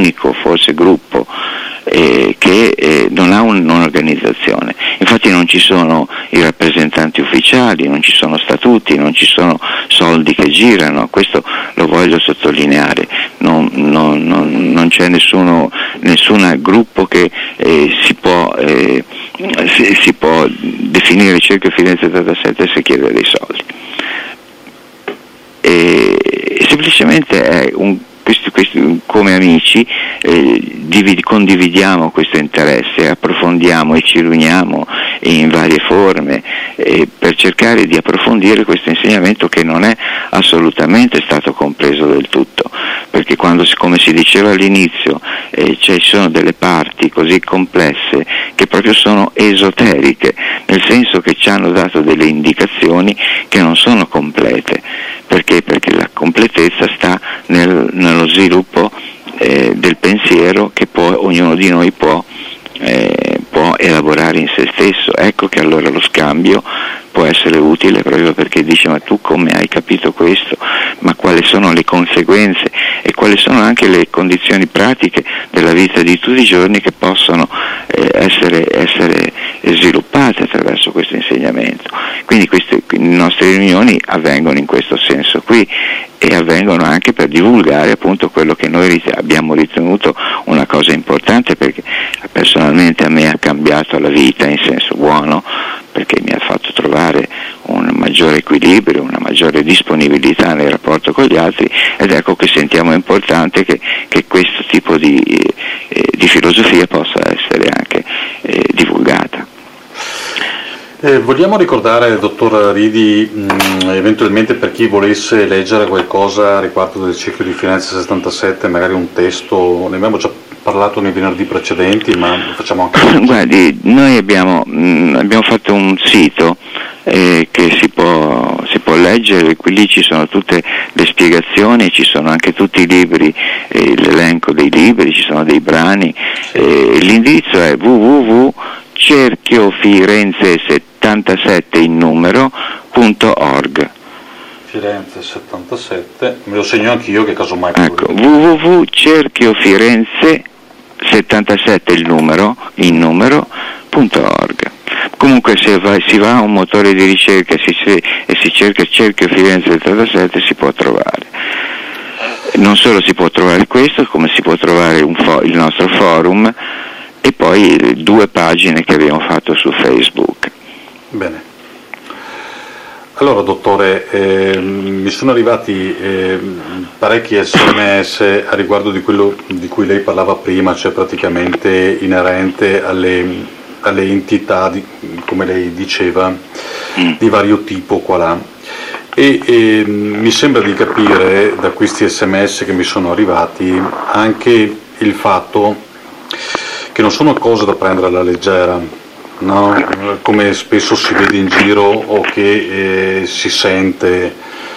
l'unico forse gruppo che non ha un'organizzazione. Infatti non ci sono i rappresentanti ufficiali, non ci sono statuti, non ci sono soldi che girano, questo lo voglio sottolineare, non c'è nessun gruppo che si può definire Cerchio Firenze 87 se chiede dei soldi. Semplicemente è come amici condividiamo questo interesse, approfondiamo e ci riuniamo in varie forme per cercare di approfondire questo insegnamento che non è assolutamente stato compreso del tutto, perché quando, come si diceva all'inizio, ci sono delle parti così complesse che proprio sono esoteriche, nel senso che ci hanno dato delle indicazioni che non sono complete. Perché la completezza sta nello sviluppo del pensiero che poi ognuno di noi può elaborare in se stesso. Ecco che allora lo scambio può essere utile, proprio perché dice: ma tu come hai capito questo? Ma quali sono le conseguenze e quali sono anche le condizioni pratiche della vita di tutti i giorni che possono essere sviluppate attraverso questo insegnamento. Quindi le nostre riunioni avvengono in questo senso qui, e avvengono anche per divulgare appunto quello che noi abbiamo ritenuto una cosa importante, perché personalmente a me ha cambiato la vita in senso buono, perché mi ha fatto trovare un maggiore equilibrio, una maggiore disponibilità nel rapporto con gli altri, ed ecco che sentiamo importante che questo tipo di filosofia possa essere anche divulgata. Vogliamo ricordare, dottor Ridi, eventualmente per chi volesse leggere qualcosa riguardo del Cerchio di Firenze 77, magari un testo, ne abbiamo già parlato nei venerdì precedenti, ma lo facciamo anche. Guardi, noi abbiamo fatto un sito che si può leggere, qui lì ci sono tutte le spiegazioni, ci sono anche tutti i libri, l'elenco dei libri, ci sono dei brani, l'indirizzo è www.cerchiofirenze77 in numero.org. Firenze 77, me lo segno anch'io che casomai. Ecco, www.cerchiofirenze77 il numero in numero.org. Comunque se si va a un motore di ricerca e si cerca Cerchio Firenze 77 si può trovare. Non solo si può trovare questo, come si può trovare il nostro forum e poi 2 pagine che abbiamo fatto su Facebook. Bene. Allora dottore, mi sono arrivati parecchi SMS a riguardo di quello di cui lei parlava prima, cioè praticamente inerente alle entità, come lei diceva, di vario tipo qua là. E mi sembra di capire da questi SMS che mi sono arrivati anche il fatto che non sono cose da prendere alla leggera, no? Come spesso si vede in giro o che si sente,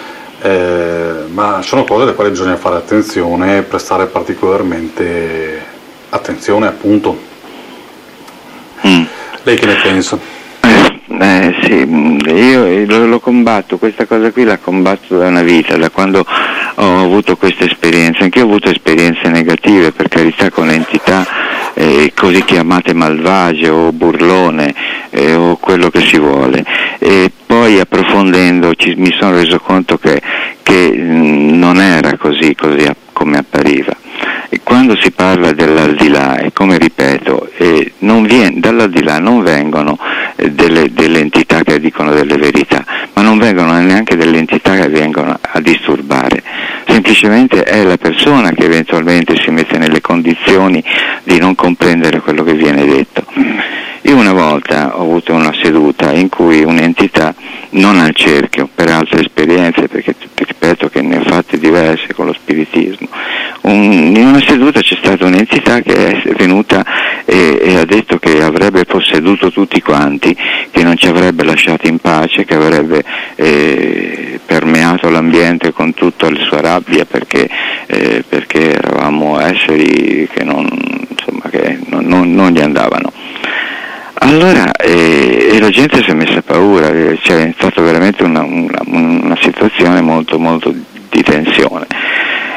ma sono cose alle quali bisogna fare attenzione e prestare particolarmente attenzione, appunto. Lei che ne pensa? Sì, io lo combatto, questa cosa qui la combatto da una vita, da quando ho avuto queste esperienze. Anche io ho avuto esperienze negative, per carità, con entità così chiamate malvagie o burlone o quello che si vuole, e poi approfondendo mi sono reso conto che non era così come appariva. E quando si parla dell'aldilà, e come ripeto, dall'aldilà non vengono delle entità che dicono delle verità, ma non vengono neanche delle entità che vengono a disturbare, semplicemente è la persona che eventualmente si mette nelle condizioni di non comprendere quello che viene detto. Io una volta ho avuto una seduta in cui un'entità, non al cerchio, per altre esperienze, perché ripeto che ne ho fatte diverse con lo spiritismo, in una seduta c'è stata un'entità che è venuta e ha detto che avrebbe posseduto tutti quanti, che non ci avrebbe lasciato in pace, che avrebbe permeato l'ambiente con tutta la sua rabbia, perché eravamo esseri che non gli andavano. Allora e la gente si è messa a paura, c'è stata veramente una situazione molto molto di tensione,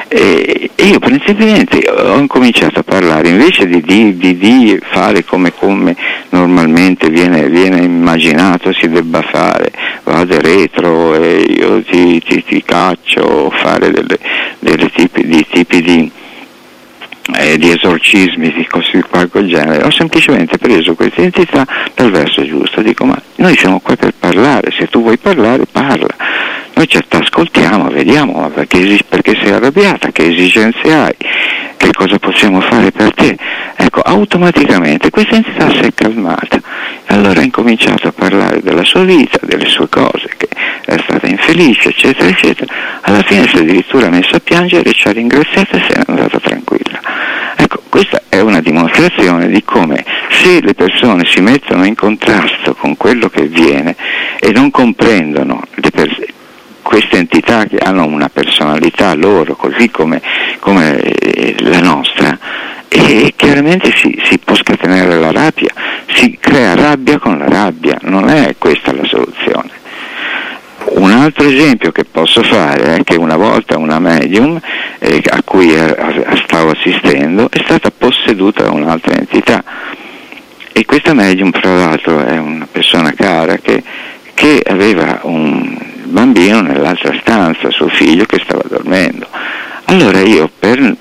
E io principalmente ho incominciato a parlare, invece di fare come normalmente viene immaginato si debba fare, vado retro e io ti caccio, fare delle tipi di esorcismi, di cose di quel genere. Ho semplicemente preso questa entità dal verso giusto, dico: ma noi siamo qua per parlare, se tu vuoi parlare parla, noi ci ascoltiamo, vediamo perché sei arrabbiata, che esigenze hai, che cosa possiamo fare per te. Ecco, automaticamente questa entità si è calmata, allora ha incominciato a parlare della sua vita, delle sue cose, che è stata infelice, eccetera eccetera. Alla fine si è addirittura messa a piangere, ci ha ringraziato e se n'è andata tranquilla. Ecco, questa è una dimostrazione di come, se le persone si mettono in contrasto con quello che avviene e non comprendono queste entità che hanno una personalità loro, così come la nostra, e chiaramente si può scatenare la rabbia, si crea rabbia con la rabbia, non è questa la soluzione. Un altro esempio che posso fare è che una volta una medium a cui stavo assistendo è stata posseduta da un'altra entità, e questa medium tra l'altro è una persona cara che aveva un bambino nell'altra stanza, suo figlio, che stava dormendo. Allora io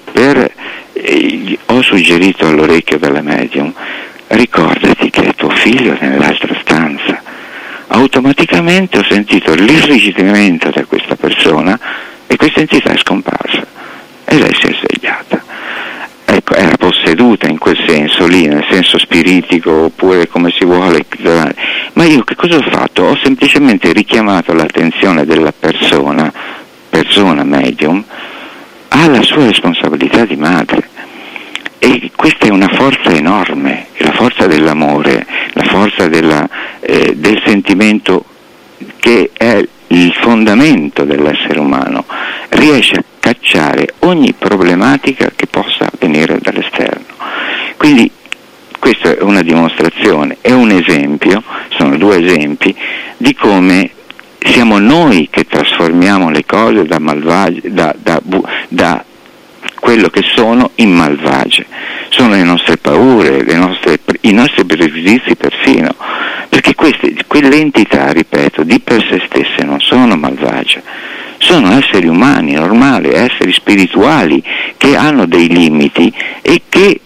ho suggerito all'orecchio della medium: ricordati che è tuo figlio nell'altra stanza. Automaticamente ho sentito l'irrigidimento da questa persona e questa entità è scomparsa e lei si è svegliata. Ecco, era posseduta in quel senso lì, nel senso spiritico, oppure come si vuole, ma io che cosa ho fatto? Ho semplicemente richiamato l'attenzione della persona medium alla sua responsabilità di madre, e questa è una forza enorme, la forza dell'amore, la forza del sentimento, che è il fondamento dell'essere umano. Riesce a cacciare ogni problematica che possa venire dall'esterno. Quindi questa è una dimostrazione, è un esempio, sono due esempi di come siamo noi che trasformiamo le cose da malvagie, da quello che sono, in malvagie. Sono le nostre paure, i nostri pregiudizi perfino, perché quelle entità, ripeto, di per sé stesse non sono malvagie, sono esseri umani, normali, esseri spirituali che hanno dei limiti e che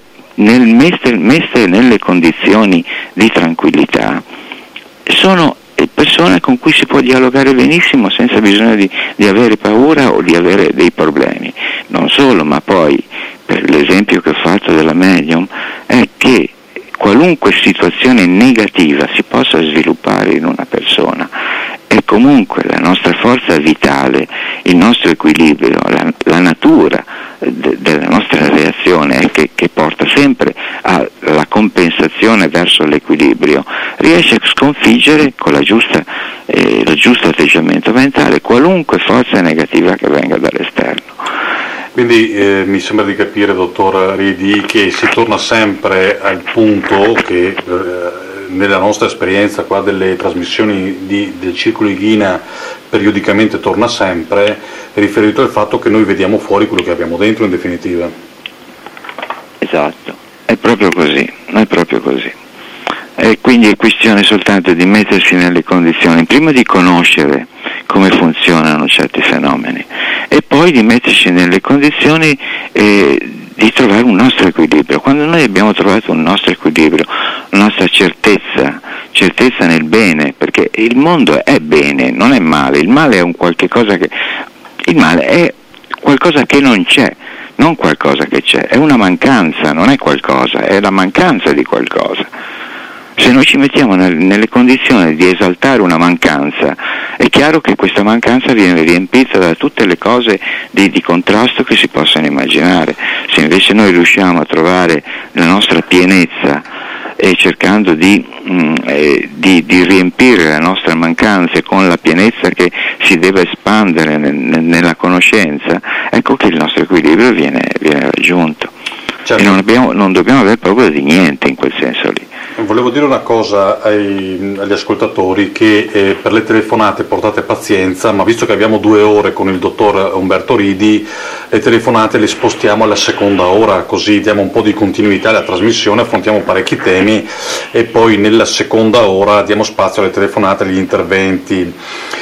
messe nelle condizioni di tranquillità sono persone con cui si può dialogare benissimo senza bisogno di avere paura o di avere dei problemi. Non solo, ma poi, per l'esempio che ho fatto della medium, è che qualunque situazione negativa si possa sviluppare in una persona, è comunque la nostra forza vitale, il nostro equilibrio, la natura della nostra reazione che porta sempre alla compensazione verso l'equilibrio, riesce a sconfiggere con lo giusto atteggiamento mentale qualunque forza negativa che venga dall'esterno. Quindi mi sembra di capire, dottor Ridi, che si torna sempre al punto che nella nostra esperienza qua delle trasmissioni del Circolo Ighina periodicamente torna sempre, riferito al fatto che noi vediamo fuori quello che abbiamo dentro, in definitiva. Esatto, è proprio così. E quindi è questione soltanto di mettersi nelle condizioni, prima di conoscere come funzionano certi fenomeni e poi di mettersi nelle condizioni di trovare un nostro equilibrio. Quando noi abbiamo trovato un nostro equilibrio, una nostra certezza nel bene, perché il mondo è bene, non è male, il male è il male è qualcosa che non c'è, non qualcosa che c'è, è una mancanza, non è qualcosa, è la mancanza di qualcosa. Se noi ci mettiamo nelle condizioni di esaltare una mancanza, è chiaro che questa mancanza viene riempita da tutte le cose di contrasto che si possano immaginare. Se invece noi riusciamo a trovare la nostra pienezza e cercando di riempire la nostra mancanza con la pienezza che si deve espandere nella conoscenza, ecco che il nostro equilibrio viene raggiunto. Certo. E non dobbiamo aver paura di niente in quel senso lì. volevo dire una cosa agli ascoltatori, che per le telefonate portate pazienza, ma visto che abbiamo 2 ore con il dottor Umberto Ridi, le telefonate le spostiamo alla seconda ora, così diamo un po' di continuità alla trasmissione, affrontiamo parecchi temi e poi nella seconda ora diamo spazio alle telefonate, agli interventi.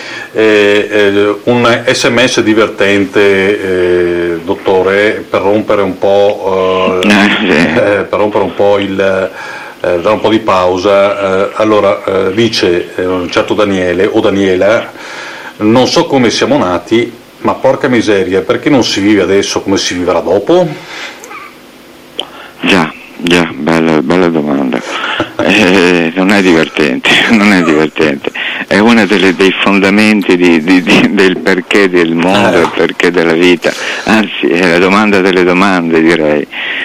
Un SMS divertente, dottore, per rompere un po' dare un po' di pausa. Allora dice un certo Daniele o Daniela: non so come siamo nati, ma porca miseria, perché non si vive adesso come si vivrà dopo? Già, bella domanda. Non è divertente, è uno dei fondamenti del perché del mondo e perché della vita, anzi è la domanda delle domande, direi.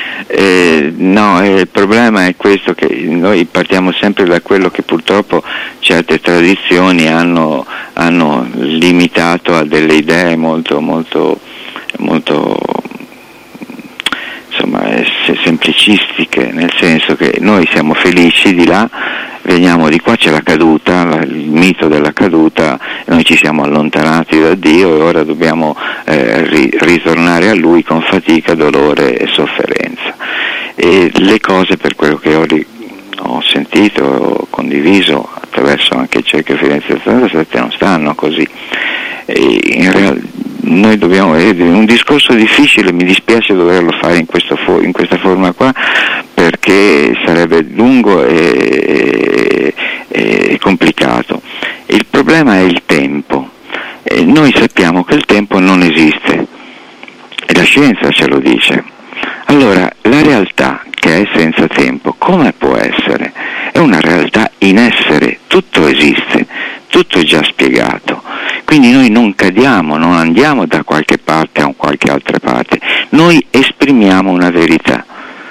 Il problema è questo, che noi partiamo sempre da quello che purtroppo certe tradizioni hanno limitato a delle idee molto insomma semplicistiche, nel senso che noi siamo felici di là, veniamo di qua, c'è la caduta, il mito della caduta, noi ci siamo allontanati da Dio e ora dobbiamo ritornare a Lui con fatica, dolore e sofferenza. E le cose, per quello che ho sentito, ho condiviso attraverso anche Cerchio Firenze 77, non stanno così. In realtà noi dobbiamo, è un discorso difficile, mi dispiace doverlo fare in questa forma qua, perché sarebbe lungo e complicato. Il problema è il tempo. Noi sappiamo che il tempo non esiste e la scienza ce lo dice. Allora, la realtà che è senza tempo, come può essere? È una realtà in essere, tutto esiste, tutto è già spiegato. Quindi noi non cadiamo, non andiamo da qualche parte a qualche altra parte, noi esprimiamo una verità.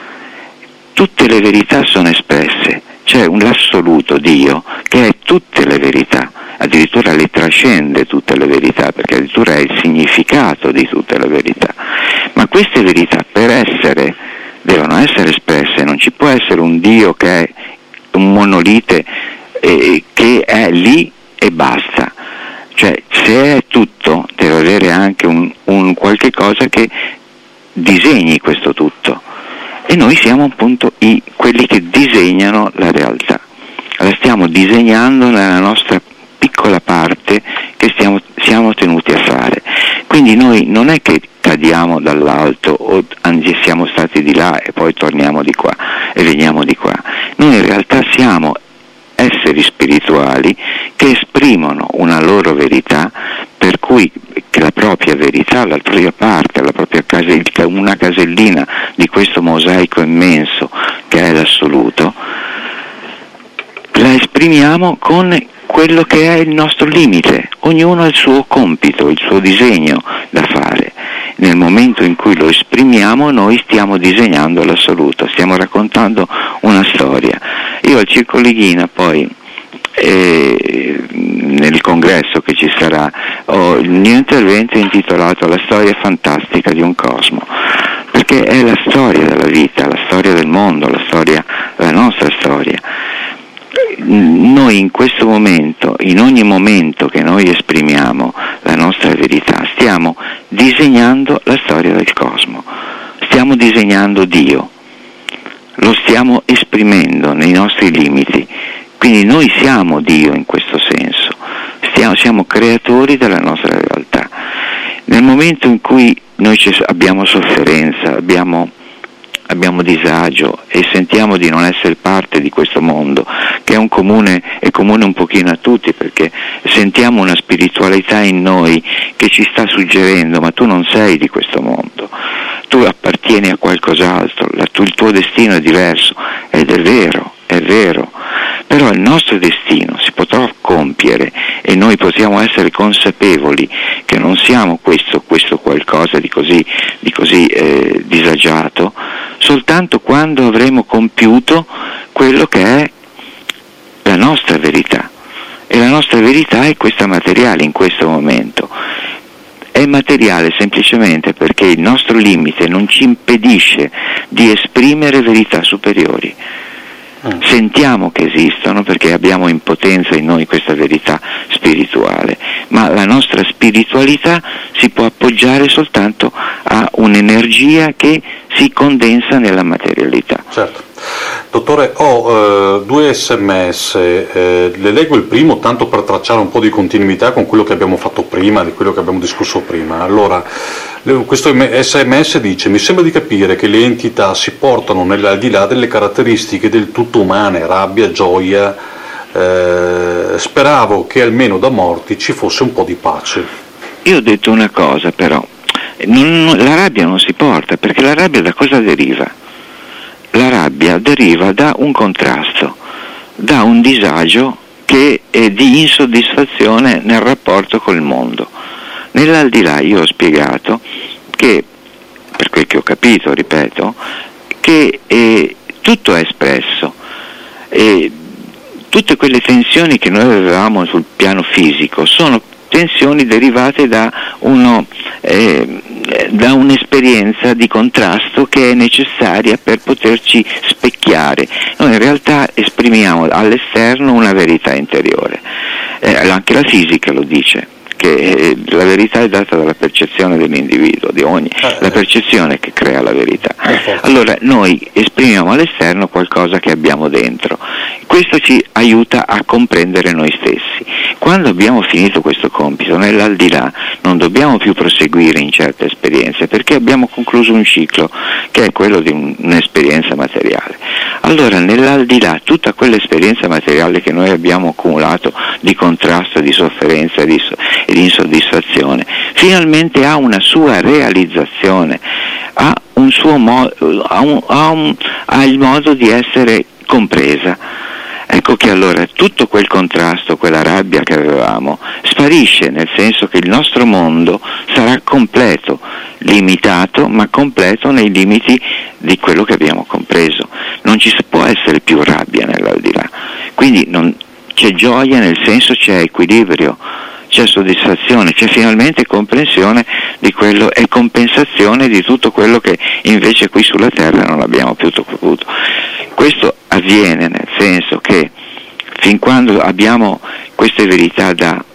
Tutte le verità sono espresse, c'è l'assoluto Dio che è tutte le verità, addirittura le trascende tutte le verità, perché addirittura è il significato di tutte le verità. Ma queste verità devono essere espresse, non ci può essere un Dio che è un monolite che è lì e basta. Cioè, se è tutto, deve avere anche un qualche cosa che disegni questo tutto. E noi siamo appunto quelli che disegnano la realtà. La stiamo disegnando nella nostra piccola parte che siamo tenuti a fare. Quindi noi non è che cadiamo dall'alto o siamo stati di là e poi torniamo di qua e veniamo di qua. Noi in realtà siamo esseri spirituali che esprimono una loro verità, per cui la propria verità, la propria parte, una casellina di questo mosaico immenso che è l'assoluto, la esprimiamo con quello che è il nostro limite. Ognuno ha il suo compito, il suo disegno da fare. Nel momento in cui lo esprimiamo, noi stiamo disegnando l'assoluto, stiamo raccontando una storia. Io al Circo Leghina poi, nel congresso che ci sarà, il mio intervento è intitolato La storia fantastica di un cosmo, perché è la storia della vita, la storia del mondo, la nostra storia. Noi in questo momento, in ogni momento che noi esprimiamo la nostra verità, stiamo disegnando la storia del cosmo, stiamo disegnando Dio, lo stiamo esprimendo nei nostri limiti. Quindi noi siamo Dio in questo senso, siamo creatori della nostra realtà. Nel momento in cui noi abbiamo sofferenza, abbiamo disagio e sentiamo di non essere parte di questo mondo, che è comune un pochino a tutti, perché sentiamo una spiritualità in noi che ci sta suggerendo: ma tu non sei di questo mondo, tu appartieni a qualcos'altro, il tuo destino è diverso, ed è vero, però il nostro destino si potrà compiere e noi possiamo essere consapevoli che non siamo questo qualcosa di così disagiato, soltanto quando avremo compiuto quello che è la nostra verità. E la nostra verità è questa materiale in questo momento. È materiale semplicemente perché il nostro limite non ci impedisce di esprimere verità superiori. Sentiamo che esistono perché abbiamo in potenza in noi questa verità spirituale, ma la nostra spiritualità si può appoggiare soltanto a un'energia che si condensa nella materialità. Certo. Dottore, ho due sms, le leggo il primo tanto per tracciare un po' di continuità con quello che abbiamo fatto prima, di quello che abbiamo discusso prima. Allora, questo sms dice: mi sembra di capire che le entità si portano nell'aldilà delle caratteristiche del tutto umane, rabbia, gioia, speravo che almeno da morti ci fosse un po' di pace. Io ho detto una cosa però, la rabbia non si porta, perché la rabbia da cosa deriva? La rabbia deriva da un contrasto, da un disagio che è di insoddisfazione nel rapporto col mondo. Nell'aldilà io ho spiegato che, per quel che ho capito, ripeto, che tutto è espresso. Tutte quelle tensioni che noi avevamo sul piano fisico sono tensioni derivate da un'esperienza di contrasto che è necessaria per poterci specchiare. Noi in realtà esprimiamo all'esterno una verità interiore, anche la fisica lo dice, che la verità è data dalla percezione dell'individuo, la percezione che crea la verità. Allora noi esprimiamo all'esterno qualcosa che abbiamo dentro, questo ci aiuta a comprendere noi stessi. Quando abbiamo finito questo compito, nell'aldilà non dobbiamo più proseguire in certe esperienze, perché abbiamo concluso un ciclo che è quello di un'esperienza materiale. Allora nell'aldilà tutta quell'esperienza materiale che noi abbiamo accumulato di contrasto, di sofferenza e di insoddisfazione, finalmente ha una sua realizzazione, ha un suo ha il modo di essere compresa. Ecco che allora tutto quel contrasto, quella rabbia che avevamo, sparisce, nel senso che il nostro mondo sarà completo, limitato, ma completo nei limiti di quello che abbiamo compreso. Non ci può essere più rabbia nell'aldilà, quindi c'è gioia, nel senso c'è equilibrio, c'è soddisfazione, c'è finalmente comprensione di quello e compensazione di tutto quello che invece qui sulla terra non abbiamo più potuto. Questo avviene nel senso che fin quando abbiamo queste verità da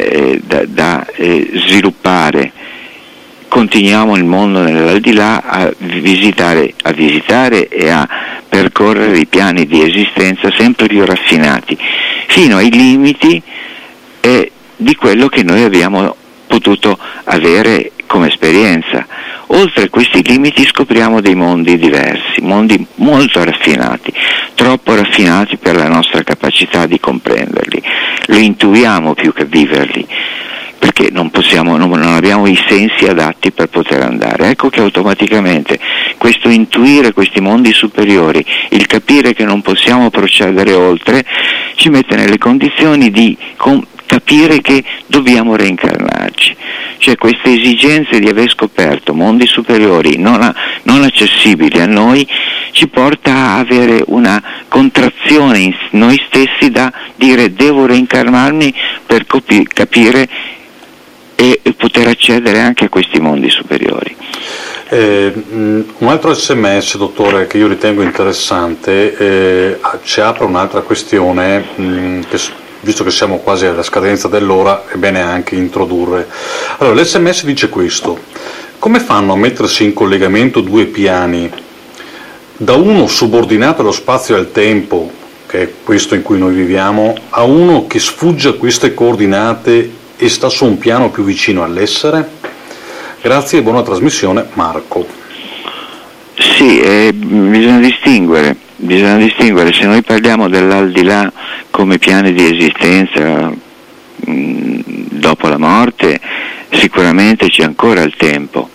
sviluppare, continuiamo il mondo nell'aldilà a visitare e a percorrere i piani di esistenza sempre più raffinati, fino ai limiti di quello che noi abbiamo potuto avere come esperienza. Oltre questi limiti scopriamo dei mondi diversi, mondi molto raffinati, troppo raffinati per la nostra capacità di comprenderli. Li intuiamo più che viverli, perché non abbiamo i sensi adatti per poter andare. Ecco che automaticamente questo intuire questi mondi superiori, il capire che non possiamo procedere oltre, ci mette nelle condizioni di capire che dobbiamo reincarnarci. Cioè queste esigenze di aver scoperto mondi superiori non accessibili a noi ci porta a avere una contrazione in noi stessi da dire devo reincarnarmi per capire e poter accedere anche a questi mondi superiori. Un altro sms, dottore, che io ritengo interessante, ci apre un'altra questione che, visto che siamo quasi alla scadenza dell'ora, è bene anche introdurre. Allora, l'SMS dice questo: come fanno a mettersi in collegamento due piani, da uno subordinato allo spazio e al tempo, che è questo in cui noi viviamo, a uno che sfugge a queste coordinate e sta su un piano più vicino all'essere? Grazie e buona trasmissione, Marco. Sì, bisogna distinguere. Se noi parliamo dell'aldilà come piani di esistenza dopo la morte, sicuramente c'è ancora il tempo.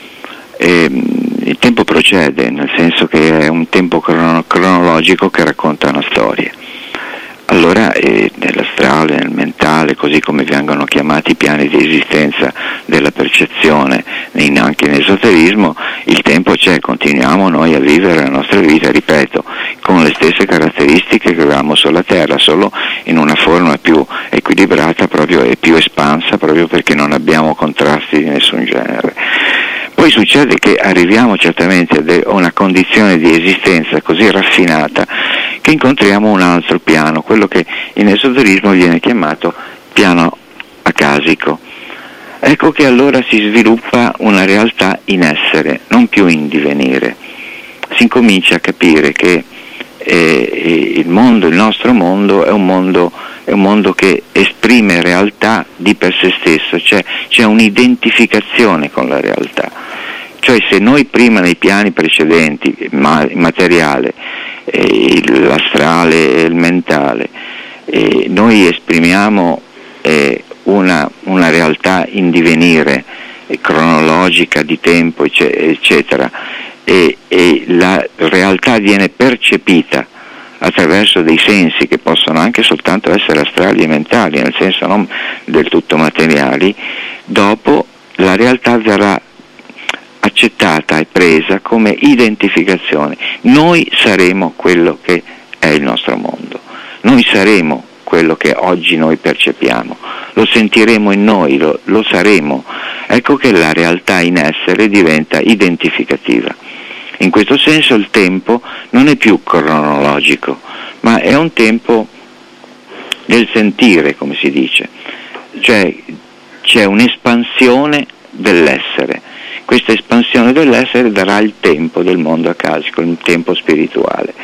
Il tempo procede, nel senso che è un tempo cronologico che racconta una storia. Allora nell'astrale, nel mentale, così come vengono chiamati i piani di esistenza della percezione, anche in esoterismo, il tempo c'è, continuiamo noi a vivere la nostra vita, ripeto, con le stesse caratteristiche che avevamo sulla Terra, solo in una forma più equilibrata e più espansa, proprio perché non abbiamo contrasti di nessun genere. Poi succede che arriviamo certamente a una condizione di esistenza così raffinata che incontriamo un altro piano, quello che in esoterismo viene chiamato piano acasico. Ecco che allora si sviluppa una realtà in essere, non più in divenire. Si incomincia a capire che il nostro mondo è un mondo che esprime realtà di per sé stesso, cioè c'è un'identificazione con la realtà. Cioè se noi prima nei piani precedenti, il materiale, l'astrale e il mentale, noi esprimiamo una realtà in divenire, cronologica, di tempo, eccetera, e la realtà viene percepita attraverso dei sensi che possono anche soltanto essere astrali e mentali, nel senso non del tutto materiali, dopo la realtà verrà accettata e presa come identificazione. Noi saremo quello che è il nostro mondo, noi saremo quello che oggi noi percepiamo, lo sentiremo in noi, lo saremo. Ecco che la realtà in essere diventa identificativa. In questo senso il tempo non è più cronologico, ma è un tempo del sentire, come si dice, cioè c'è un'espansione dell'essere. Questa espansione dell'essere darà il tempo del mondo acasico, il tempo spirituale.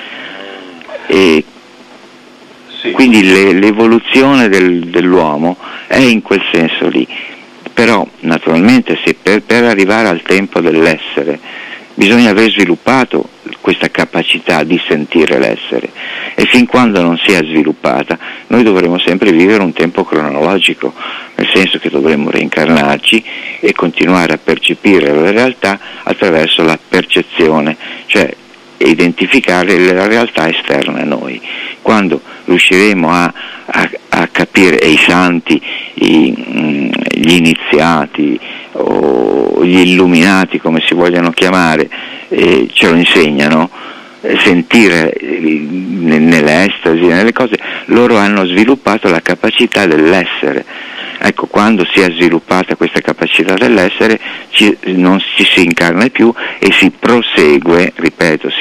E sì. Quindi l'evoluzione dell'uomo è in quel senso lì. Però naturalmente se per arrivare al tempo dell'essere bisogna aver sviluppato questa capacità di sentire l'essere, e fin quando non si è sviluppata noi dovremo sempre vivere un tempo cronologico, nel senso che dovremo reincarnarci e continuare a percepire la realtà attraverso la percezione, cioè identificare la realtà esterna a noi. Quando riusciremo a capire, e i santi, gli iniziati o gli illuminati, come si vogliono chiamare, ce lo insegnano, sentire nell'estasi, nelle cose, loro hanno sviluppato la capacità dell'essere. Ecco, quando si è sviluppata questa capacità dell'essere non ci si incarna più e si prosegue, ripeto,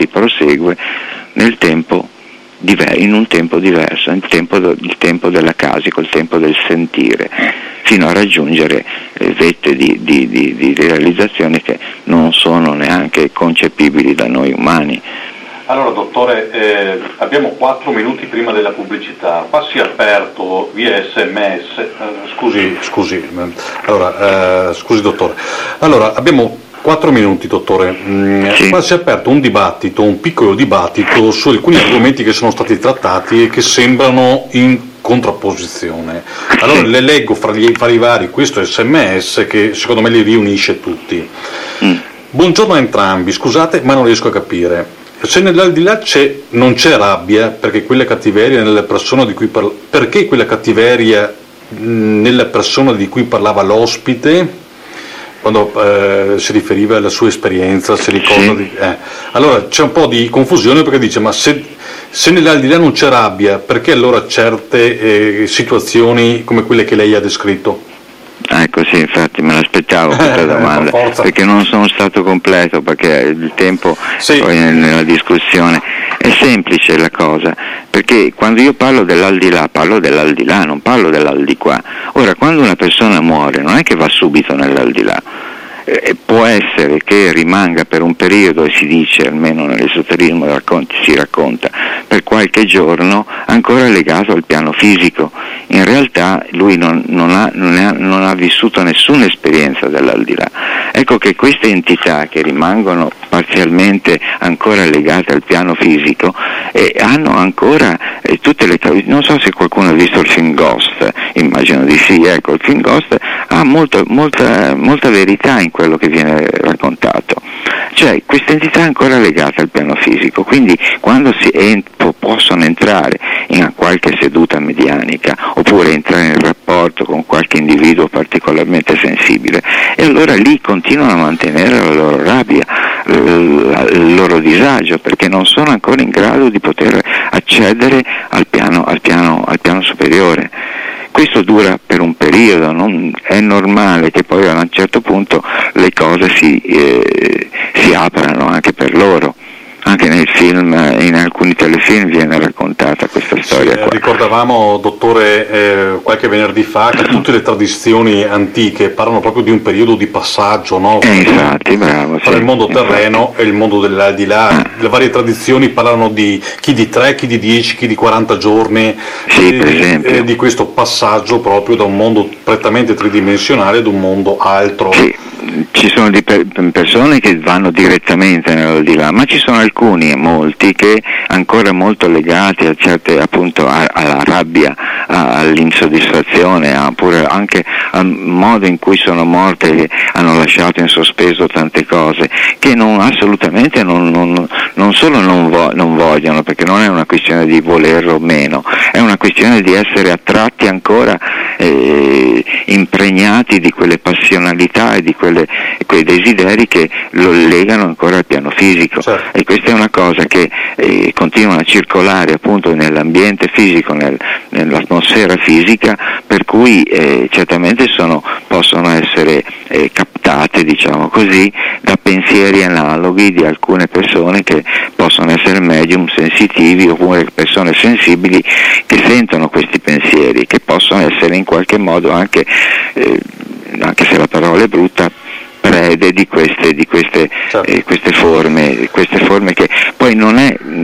nel tempo in un tempo diverso, il tempo dell'acasico, il tempo del sentire, fino a raggiungere vette di realizzazione che non sono neanche concepibili da noi umani. Allora dottore, abbiamo 4 minuti prima della pubblicità, qua si è aperto via SMS, scusi dottore, allora abbiamo 4 minuti dottore, sì. Qua si è aperto un piccolo dibattito su alcuni argomenti che sono stati trattati e che sembrano in contrapposizione. Allora le leggo fra i vari questo SMS che secondo me li riunisce tutti. Buongiorno a entrambi, scusate ma non riesco a capire. Se nell'aldilà non c'è rabbia, perché quella cattiveria nelle persone perché quella cattiveria nella persona di cui parlava l'ospite, quando si riferiva alla sua esperienza, si ricorda sì. Allora c'è un po' di confusione, perché dice ma se nell'aldilà non c'è rabbia, perché allora certe situazioni come quelle che lei ha descritto? Ecco, sì, infatti me l'aspettavo questa domanda, perché non sono stato completo, perché il tempo poi nella discussione è semplice la cosa, perché quando io parlo dell'aldilà, non parlo dell'aldiquà. Ora, quando una persona muore non è che va subito nell'aldilà, può essere che rimanga per un periodo, e si dice, almeno nell'esoterismo si racconta, per qualche giorno ancora legato al piano fisico. In realtà lui non ha vissuto nessuna esperienza dell'aldilà. Ecco che queste entità che rimangono parzialmente ancora legate al piano fisico hanno ancora tutte le... Non so se qualcuno ha visto il film Ghost, immagino di sì. Ecco, il film Ghost ha molta verità in quello che viene raccontato, cioè queste entità ancora legate al piano fisico, quindi quando possono entrare in qualche seduta medianica oppure entrare in rapporto con qualche individuo particolarmente sensibile, e allora lì continuano a mantenere la loro rabbia, il loro disagio, perché non sono ancora in grado di poter accedere al piano superiore. Questo dura per un periodo, è normale che poi a un certo punto le cose si aprano anche per loro. Anche nel film in alcuni telefilm viene raccontata questa storia qua. Ricordavamo, dottore, qualche venerdì fa che tutte le tradizioni antiche parlano proprio di un periodo di passaggio, no? Infatti, bravo, tra il mondo terreno e il mondo dell'aldilà. Le varie tradizioni parlano di chi di 3, chi di 10, chi di 40 giorni, per esempio. Di questo passaggio proprio da un mondo prettamente tridimensionale ad un mondo altro. Sì, ci sono persone che vanno direttamente nell'aldilà, ma ci sono alcuni, molti, che ancora molto legati a certe, appunto, alla rabbia, all'insoddisfazione, oppure anche al modo in cui sono morte, che hanno lasciato in sospeso tante cose, che assolutamente non solo non vogliono, perché non è una questione di volerlo o meno, è una questione di essere attratti ancora, impregnati di quelle passionalità e di quei desideri che lo legano ancora al piano fisico. Certo. E questa è una cosa che continua a circolare appunto nell'ambiente fisico, nell'atmosfera fisica, per cui certamente possono essere captate, diciamo così, da pensieri analoghi di alcune persone che possono essere medium sensitivi, oppure persone sensibili che sentono questi pensieri, che possono essere in qualche modo anche se la parola è brutta, prede di queste forme che poi non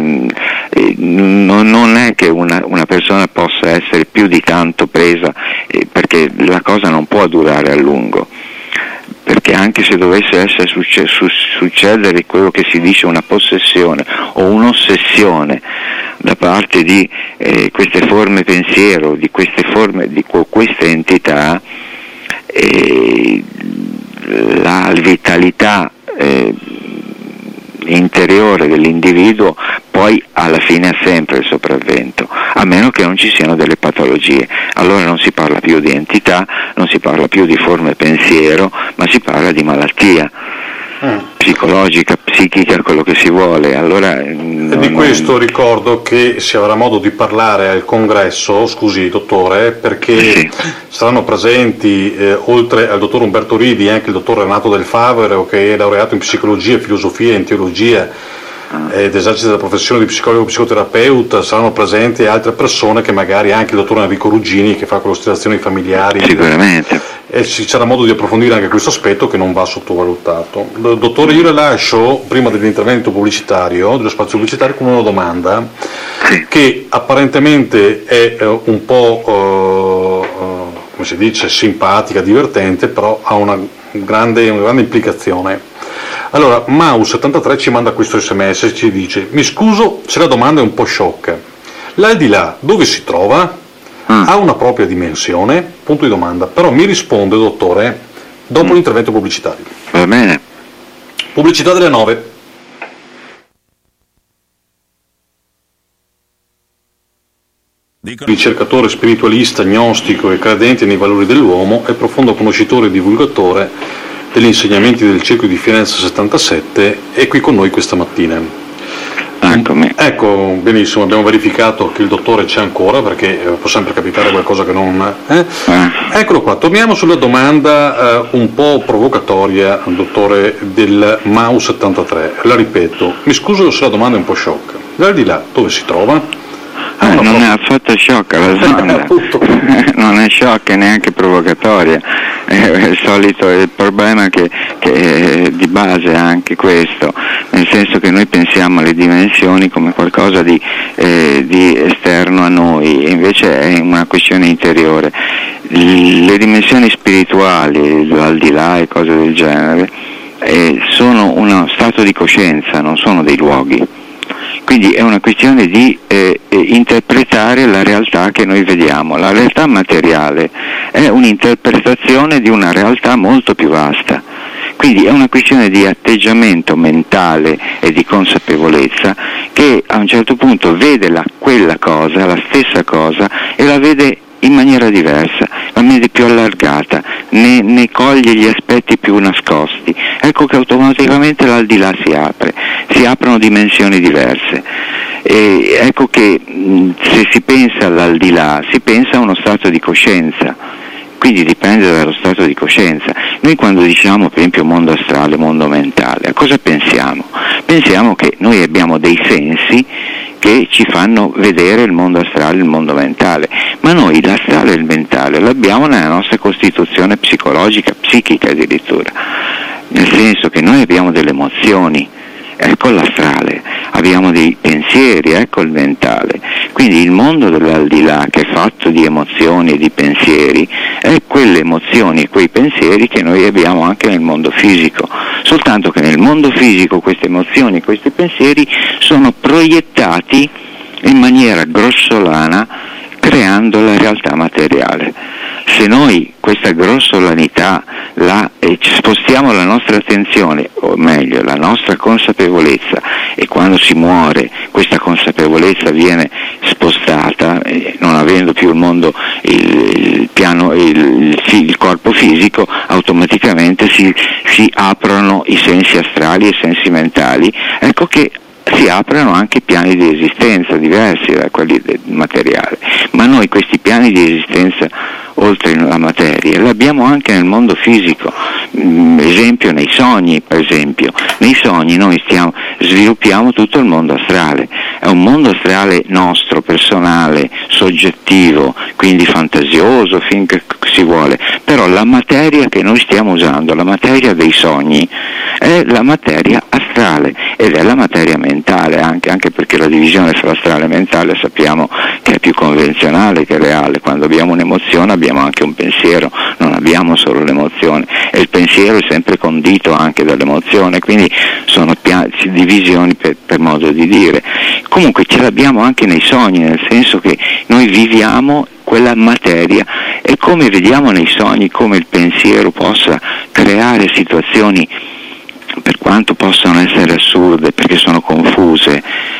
è che una persona possa essere più di tanto presa, perché la cosa non può durare a lungo, perché anche se dovesse succedere quello che si dice una possessione o un'ossessione da parte di queste forme pensiero, di queste entità, la vitalità interiore dell'individuo poi alla fine ha sempre il sopravvento, a meno che non ci siano delle patologie. Allora non si parla più di entità, non si parla più di forme pensiero, ma si parla di malattia psicologica, psichica, quello che si vuole. Allora, di questo ricordo che si avrà modo di parlare al congresso, scusi dottore, perché saranno presenti oltre al dottor Umberto Ridi anche il dottor Renato Del Favero, che è laureato in psicologia, filosofia e in teologia ed esercita la professione di psicologo psicoterapeuta. Saranno presenti altre persone, che magari anche il dottor Enrico Ruggini, che fa costellazioni familiari. Sicuramente. E ci sarà modo di approfondire anche questo aspetto, che non va sottovalutato. Dottore, io le lascio, prima dell'intervento pubblicitario, dello spazio pubblicitario, con una domanda che apparentemente è un po', come si dice, simpatica, divertente, però ha una grande implicazione. Allora, Mau73 ci manda questo sms e ci dice: mi scuso se la domanda è un po' sciocca, l'aldilà dove si trova? Ha una propria dimensione? Punto di domanda. Però mi risponde, dottore, dopo l'intervento pubblicitario. Va bene. Pubblicità delle 9. Ricercatore spiritualista, gnostico e credente nei valori dell'uomo, è profondo conoscitore e divulgatore degli insegnamenti del Circolo di Firenze 77, è qui con noi questa mattina. Ecco, benissimo, abbiamo verificato che il dottore c'è ancora, perché può sempre capitare qualcosa che non... Eccolo qua, torniamo sulla domanda un po' provocatoria, dottore, del Mau73. La ripeto, mi scuso se la domanda è un po' sciocca. L'aldilà dove si trova? Non è affatto sciocca la domanda, non è sciocca e neanche provocatoria, è il solito problema che di base è anche questo, nel senso che noi pensiamo alle dimensioni come qualcosa di esterno a noi, invece è una questione interiore. Le dimensioni spirituali, l'aldilà e cose del genere, sono uno stato di coscienza, non sono dei luoghi. Quindi è una questione di interpretare la realtà che noi vediamo. La realtà materiale è un'interpretazione di una realtà molto più vasta. Quindi è una questione di atteggiamento mentale e di consapevolezza, che a un certo punto vede quella cosa, la stessa cosa, e la vede in maniera diversa, la vede più allargata, ne coglie gli aspetti più nascosti. Ecco che automaticamente l'aldilà si aprono dimensioni diverse. E ecco che se si pensa all'aldilà, si pensa a uno stato di coscienza. quindi dipende dallo stato di coscienza. Noi quando diciamo per esempio mondo astrale, mondo mentale, a cosa pensiamo? Pensiamo che noi abbiamo dei sensi che ci fanno vedere il mondo astrale, il mondo mentale, ma noi l'astrale e il mentale l'abbiamo nella nostra costituzione psicologica, psichica addirittura, nel senso che noi abbiamo delle emozioni, ecco l'astrale, abbiamo dei pensieri, ecco il mentale, quindi il mondo dell'aldilà che è fatto di emozioni e di pensieri è quelle emozioni e quei pensieri che noi abbiamo anche nel mondo fisico, soltanto che nel mondo fisico queste emozioni e questi pensieri sono proiettati in maniera grossolana creando la realtà materiale. Se noi questa grossolanità spostiamo la nostra attenzione, o meglio la nostra consapevolezza, e quando si muore questa consapevolezza viene spostata, non avendo più il mondo, il corpo fisico, automaticamente si aprono i sensi astrali e i sensi mentali, ecco che si aprono anche piani di esistenza diversi da quelli materiali, ma noi questi piani di esistenza oltre la materia l'abbiamo anche nel mondo fisico, esempio nei sogni, per esempio nei sogni noi sviluppiamo tutto il mondo astrale, è un mondo astrale nostro, personale, soggettivo, quindi fantasioso finché si vuole, però la materia che noi stiamo usando, la materia dei sogni, è la materia astrale ed è la materia mentale, anche perché la divisione fra astrale e mentale sappiamo che è più convenzionale che reale. Quando abbiamo un'emozione abbiamo anche un pensiero, non abbiamo solo l'emozione, e il pensiero è sempre condito anche dall'emozione, quindi sono divisioni per modo di dire. Comunque ce l'abbiamo anche nei sogni, nel senso che noi viviamo quella materia, e come vediamo nei sogni come il pensiero possa creare situazioni, per quanto possano essere assurde perché sono confuse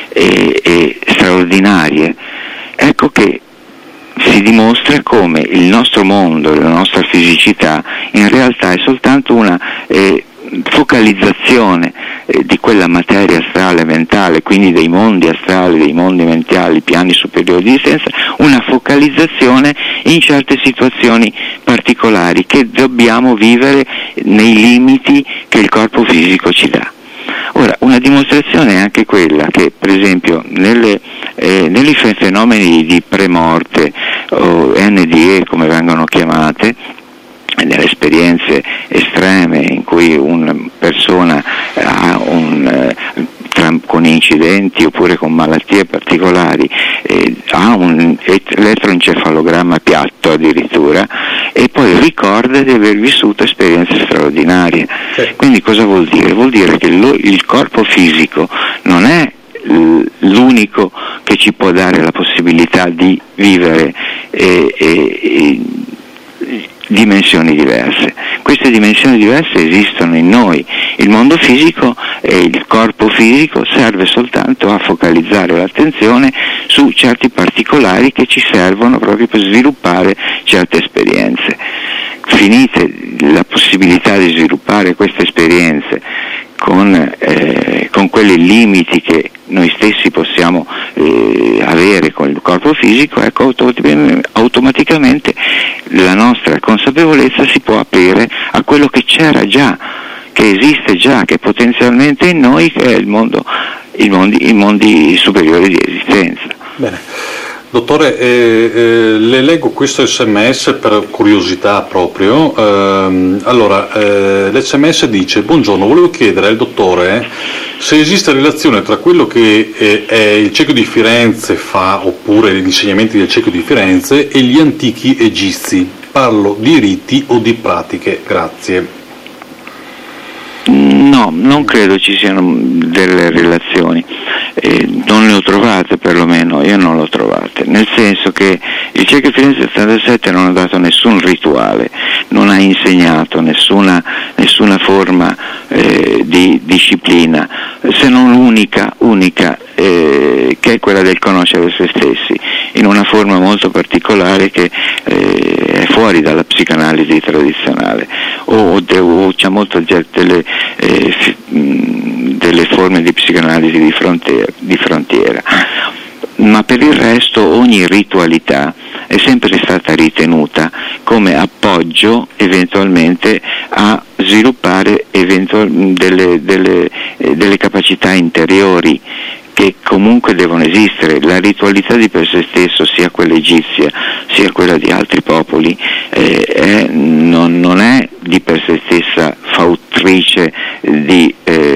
e straordinarie, ecco che si dimostra come il nostro mondo, la nostra fisicità in realtà è soltanto una focalizzazione di quella materia astrale mentale, quindi dei mondi astrali, dei mondi mentali, piani superiori di esistenza, una focalizzazione in certe situazioni particolari che dobbiamo vivere nei limiti che il corpo fisico ci dà. Ora, una dimostrazione è anche quella che, per esempio, negli fenomeni di premorte o NDE come vengono chiamate, nelle esperienze estreme in cui una persona ha con incidenti oppure con malattie particolari ha un elettroencefalogramma piatto addirittura, e poi ricorda di aver vissuto esperienze straordinarie. Quindi cosa vuol dire? Vuol dire che il corpo fisico non è l'unico che ci può dare la possibilità di vivere dimensioni diverse. Queste dimensioni diverse esistono in noi. Il mondo fisico e il corpo fisico serve soltanto a focalizzare l'attenzione su certi particolari che ci servono proprio per sviluppare certe esperienze. Finite la possibilità di sviluppare queste esperienze con quei limiti che noi stessi possiamo avere con il corpo fisico, ecco, automaticamente la nostra consapevolezza si può aprire a quello che c'era già, che esiste già, che potenzialmente in noi, che è i mondi superiori di esistenza. Bene. Dottore, le leggo questo sms per curiosità proprio. Allora, l'sms dice: buongiorno, volevo chiedere al dottore se esiste relazione tra quello che è il Cieco di Firenze fa, oppure gli insegnamenti del Cieco di Firenze, e gli antichi egizi. Parlo di riti o di pratiche. Grazie. No, non credo ci siano delle relazioni, non le ho trovate, perlomeno io non le ho trovate, nel senso che il Cieco di Firenze 87 non ha dato nessun rituale, non ha insegnato nessuna forma di disciplina, se non unica che è quella del conoscere se stessi, in una forma molto particolare che è fuori dalla psicanalisi tradizionale, o c'è molto delle forme di psicanalisi di frontiera, ma per il resto ogni ritualità è sempre stata ritenuta come appoggio coraggio eventualmente a sviluppare delle capacità interiori che comunque devono esistere. La ritualità di per sé stesso, sia quella egizia sia quella di altri popoli, non è di per sé stessa fautrice di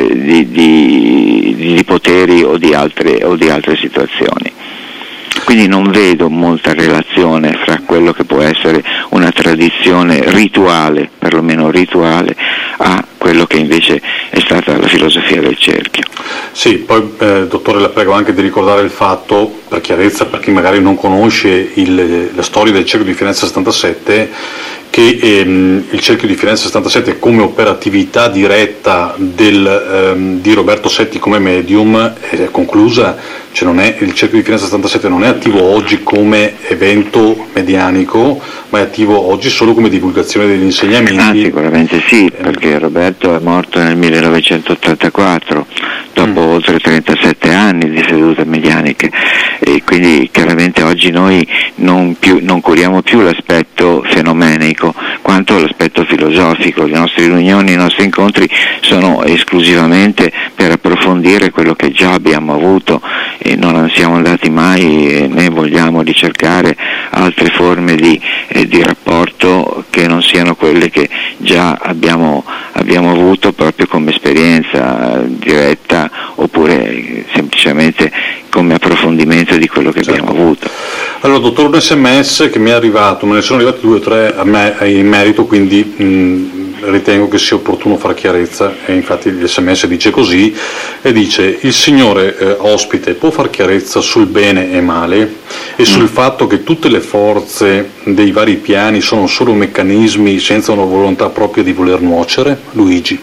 poteri o di altre situazioni. Quindi non vedo molta relazione fra quello che può essere una tradizione rituale, perlomeno rituale, a quello che invece è stata la filosofia del cerchio. Sì, poi dottore, la prego anche di ricordare il fatto, per chiarezza, per chi magari non conosce la storia del cerchio di Firenze 77, che il cerchio di Firenze 77 come operatività diretta di Roberto Setti come medium è conclusa, cioè il cerchio di Firenze 77 non è attivo oggi come evento medianico, ma è attivo oggi solo come divulgazione degli insegnamenti. Sicuramente sì, perché Roberto è morto nel 1984, dopo oltre 37 anni di sedute medianiche, e quindi chiaramente oggi noi non curiamo più l'aspetto fenomenico quanto l'aspetto filosofico. Le nostre riunioni, i nostri incontri sono esclusivamente per approfondire quello che già abbiamo avuto, e non siamo andati mai né vogliamo ricercare altre forme di rapporto che non siano quelle che già abbiamo avuto proprio come esperienza diretta, oppure semplicemente come approfondimento di quello che abbiamo avuto. Allora, dottor, un SMS che mi è arrivato, me ne sono arrivati 2 o 3 a me in merito, quindi ritengo che sia opportuno fare chiarezza, e infatti l'SMS dice così, e dice: il signore ospite può far chiarezza sul bene e male e sul fatto che tutte le forze dei vari piani sono solo meccanismi senza una volontà propria di voler nuocere? Luigi.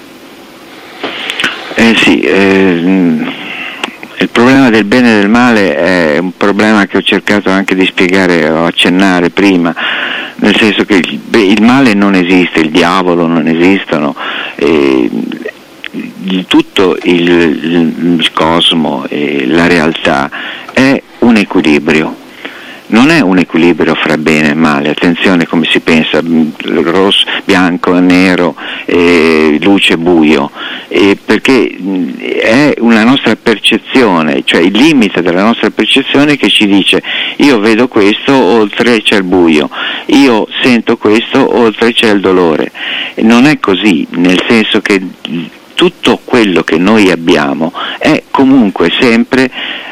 Il problema del bene e del male è un problema che ho cercato anche di spiegare o accennare prima, nel senso che il male non esiste, il diavolo non esistono, tutto il cosmo e la realtà è un equilibrio. Non è un equilibrio fra bene e male, attenzione come si pensa, rosso, bianco, nero, luce e buio, perché è una nostra percezione, cioè il limite della nostra percezione che ci dice: io vedo questo, oltre c'è il buio, io sento questo, oltre c'è il dolore. Non è così, nel senso che tutto quello che noi abbiamo è comunque sempre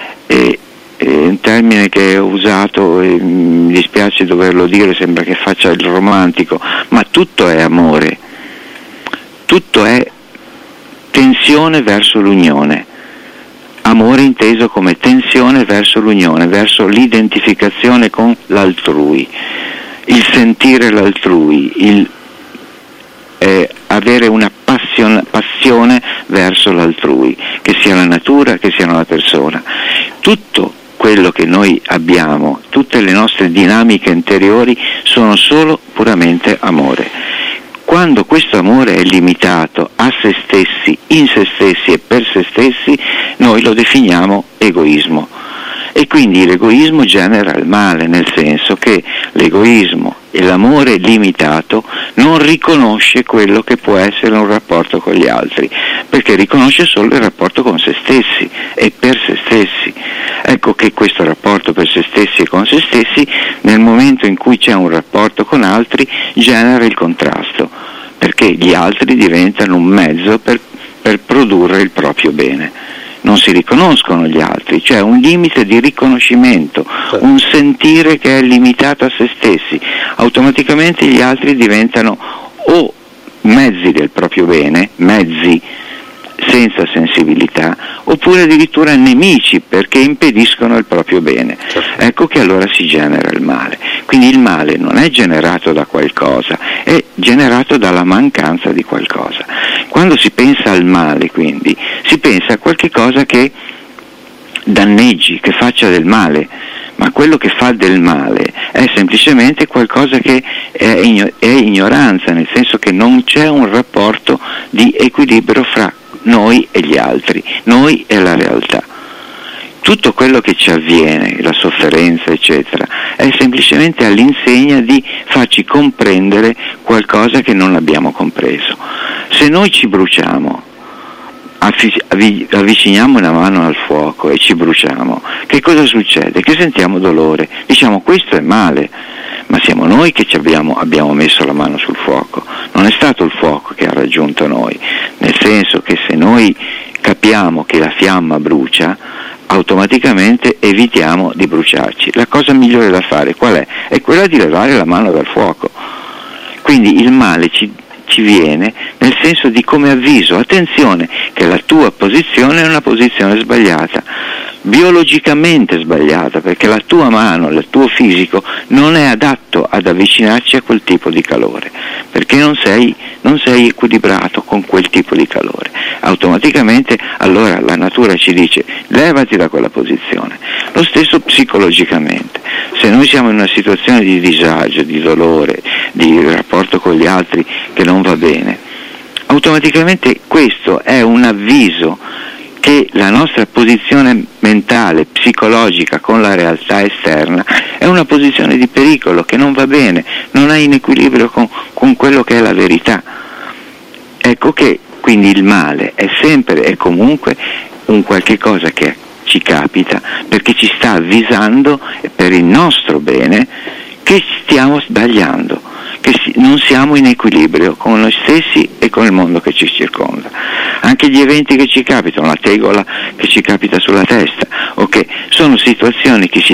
un termine che ho usato, e mi dispiace doverlo dire, sembra che faccia il romantico, ma tutto è amore, tutto è tensione verso l'unione, amore inteso come tensione verso l'unione, verso l'identificazione con l'altrui, il sentire l'altrui, il avere una passione verso l'altrui, che sia la natura, che sia la persona. Tutto quello che noi abbiamo, tutte le nostre dinamiche interiori sono solo puramente amore. Quando questo amore è limitato a se stessi, in se stessi e per se stessi, noi lo definiamo egoismo. E quindi l'egoismo genera il male, nel senso che l'egoismo e l'amore limitato non riconosce quello che può essere un rapporto con gli altri, perché riconosce solo il rapporto con se stessi e per se stessi. Ecco che questo rapporto per se stessi e con se stessi, nel momento in cui c'è un rapporto con altri, genera il contrasto, perché gli altri diventano un mezzo per produrre il proprio bene. Non si riconoscono gli altri, cioè un limite di riconoscimento, un sentire che è limitato a se stessi. Automaticamente gli altri diventano o mezzi del proprio bene, mezzi senza sensibilità, oppure addirittura nemici perché impediscono il proprio bene. Ecco che allora si genera il male. Quindi il male non è generato da qualcosa, è generato dalla mancanza di qualcosa. Quando si pensa al male, quindi, si pensa a qualche cosa che danneggi, che faccia del male, ma quello che fa del male è semplicemente qualcosa che è ignoranza, nel senso che non c'è un rapporto di equilibrio fra noi e gli altri, noi e la realtà. tutto quello che ci avviene, la sofferenza eccetera, è semplicemente all'insegna di farci comprendere qualcosa che non abbiamo compreso. Se noi ci bruciamo, avviciniamo una mano al fuoco e ci bruciamo, che cosa succede? Che sentiamo dolore, diciamo questo è male, ma siamo noi che abbiamo messo la mano sul fuoco, non è stato il fuoco che ha raggiunto noi, nel senso che se noi capiamo che la fiamma brucia, automaticamente evitiamo di bruciarci. La cosa migliore da fare qual è? È quella di levare la mano dal fuoco. Quindi il male ci viene nel senso di come avviso, attenzione che la tua posizione è una posizione sbagliata, biologicamente sbagliata, perché la tua mano, il tuo fisico non è adatto ad avvicinarci a quel tipo di calore, perché non sei equilibrato con quel tipo di calore. Automaticamente allora la natura ci dice levati da quella posizione. Lo stesso psicologicamente, se noi siamo in una situazione di disagio, di dolore, di rapporto con gli altri che non va bene, automaticamente questo è un avviso che la nostra posizione mentale, psicologica con la realtà esterna è una posizione di pericolo, che non va bene, non è in equilibrio con quello che è la verità. Ecco che quindi il male è sempre e comunque un qualche cosa che ci capita perché ci sta avvisando per il nostro bene che stiamo sbagliando, che non siamo in equilibrio con noi stessi e con il mondo che ci circonda. Anche gli eventi che ci capitano, la tegola che ci capita sulla testa, ok, sono situazioni che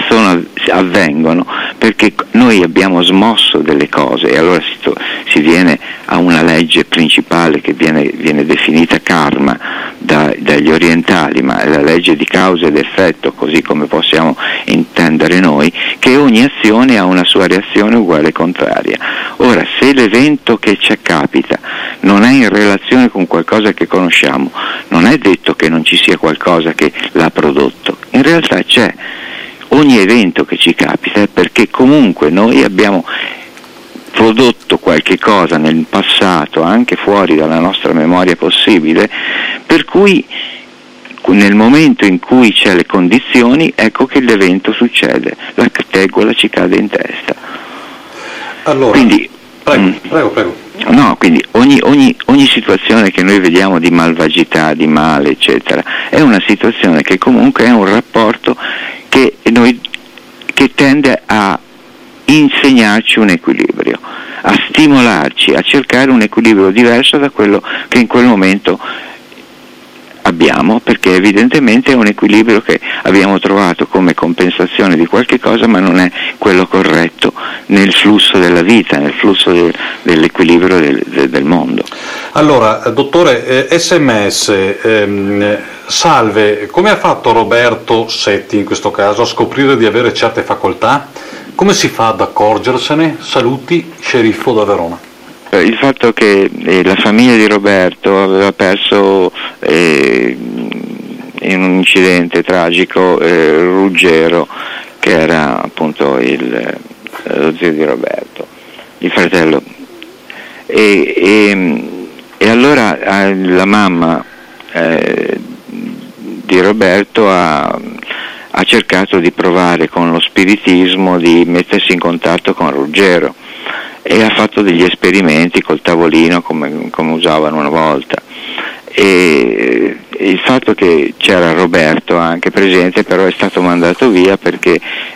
avvengono perché noi abbiamo smosso delle cose e allora si viene a una legge principale che viene definita karma dagli orientali, ma è la legge di causa ed effetto, così come possiamo intendere noi, che ogni azione ha una sua reazione uguale e contraria. Ora, se l'evento che ci capita non è in relazione con qualcosa che conosciamo, non è detto che non ci sia qualcosa che l'ha prodotto, in realtà c'è. Ogni evento che ci capita è perché comunque noi abbiamo prodotto qualche cosa nel passato, anche fuori dalla nostra memoria possibile, per cui nel momento in cui c'è le condizioni, ecco che l'evento succede, la tegola ci cade in testa. Allora, quindi, prego. No, quindi ogni situazione che noi vediamo di malvagità, di male, eccetera, è una situazione che comunque è un rapporto che tende a insegnarci un equilibrio, a stimolarci a cercare un equilibrio diverso da quello che in quel momento abbiamo, perché evidentemente è un equilibrio che abbiamo trovato come compensazione di qualche cosa, ma non è quello corretto nel flusso della vita, nel flusso dell'equilibrio del mondo. Allora, dottore, SMS, salve, come ha fatto Roberto Setti in questo caso a scoprire di avere certe facoltà? Come si fa ad accorgersene? Saluti, sceriffo da Verona. Il fatto che la famiglia di Roberto aveva perso in un incidente tragico Ruggero, che era appunto lo zio di Roberto, il fratello, e allora la mamma di Roberto ha cercato di provare con lo spiritismo di mettersi in contatto con Ruggero e ha fatto degli esperimenti col tavolino come usavano una volta, e il fatto che c'era Roberto anche presente però è stato mandato via perché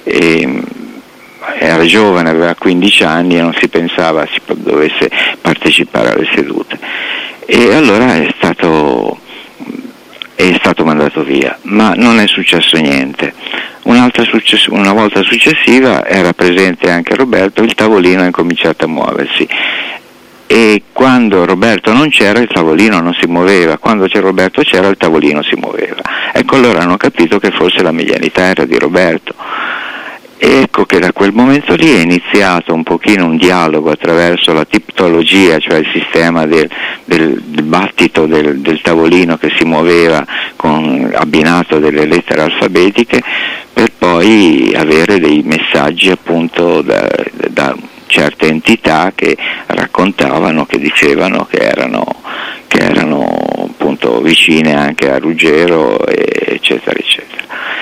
era giovane, aveva 15 anni e non si pensava si dovesse partecipare alle sedute, e allora è stato mandato via, ma non è successo niente. Una volta successiva era presente anche Roberto, il tavolino ha incominciato a muoversi, e quando Roberto non c'era il tavolino non si muoveva, quando Roberto c'era il tavolino si muoveva. Ecco, allora hanno capito che forse la medianità era di Roberto. Ecco che da quel momento lì è iniziato un pochino un dialogo attraverso la tipologia, cioè il sistema del battito del tavolino che si muoveva abbinato delle lettere alfabetiche, per poi avere dei messaggi appunto da certe entità che raccontavano, che dicevano che erano appunto vicine anche a Ruggero, eccetera eccetera.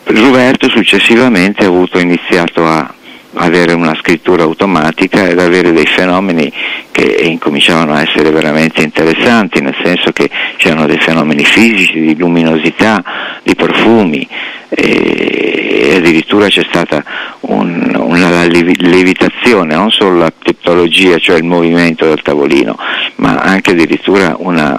Roberto successivamente ha iniziato a avere una scrittura automatica ed avere dei fenomeni che incominciavano a essere veramente interessanti, nel senso che c'erano dei fenomeni fisici, di luminosità, di profumi, e addirittura c'è stata una levitazione, non solo la tipologia, cioè il movimento del tavolino, ma anche addirittura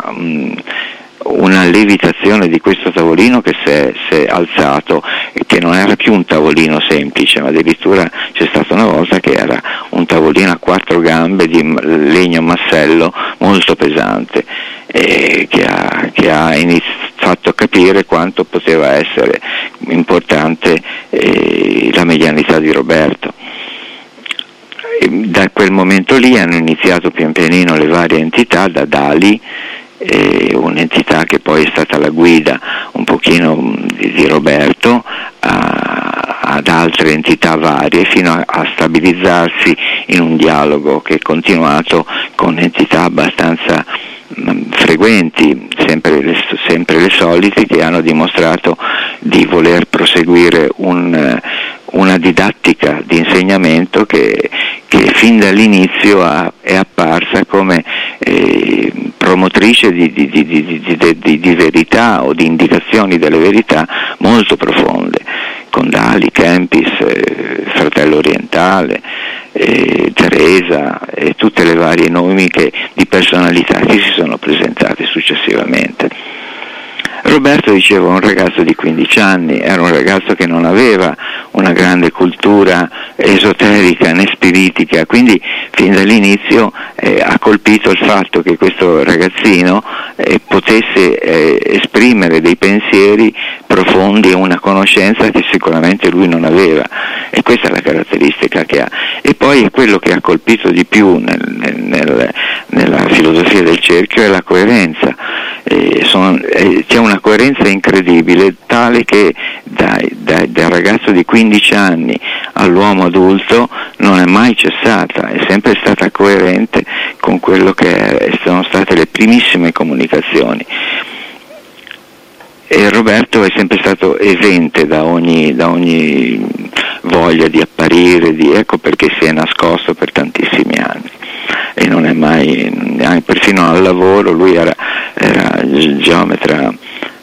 una levitazione di questo tavolino che si è alzato, che non era più un tavolino semplice, ma addirittura c'è stata una volta che era un tavolino a 4 gambe di legno massello molto pesante, che ha fatto capire quanto poteva essere importante la medianità di Roberto. Da quel momento lì hanno iniziato pian pianino le varie entità, da Dali, un'entità che poi è stata la guida un pochino di Roberto, ad altre entità varie, fino a stabilizzarsi in un dialogo che è continuato con entità abbastanza frequenti, sempre le solite, che hanno dimostrato di voler proseguire una didattica di insegnamento che fin dall'inizio è apparsa come promotrice di verità o di indicazioni delle verità molto profonde, con Dali, Kempis, Fratello Orientale, Teresa e tutte le varie nomi di personalità che si sono presentate successivamente. Roberto, dicevo, un ragazzo di 15 anni, era un ragazzo che non aveva una grande cultura esoterica né spiritica, quindi fin dall'inizio ha colpito il fatto che questo ragazzino potesse esprimere dei pensieri profondi e una conoscenza che sicuramente lui non aveva, e questa è la caratteristica che ha. E poi quello che ha colpito di più nella filosofia del cerchio è la coerenza. C'è una coerenza incredibile, tale che dal ragazzo di 15 anni all'uomo adulto non è mai cessata, è sempre stata coerente con quello che sono state le primissime comunicazioni. E Roberto è sempre stato esente da ogni voglia di apparire, ecco perché si è nascosto per tantissimi anni. E non è mai, perfino al lavoro, lui era geometra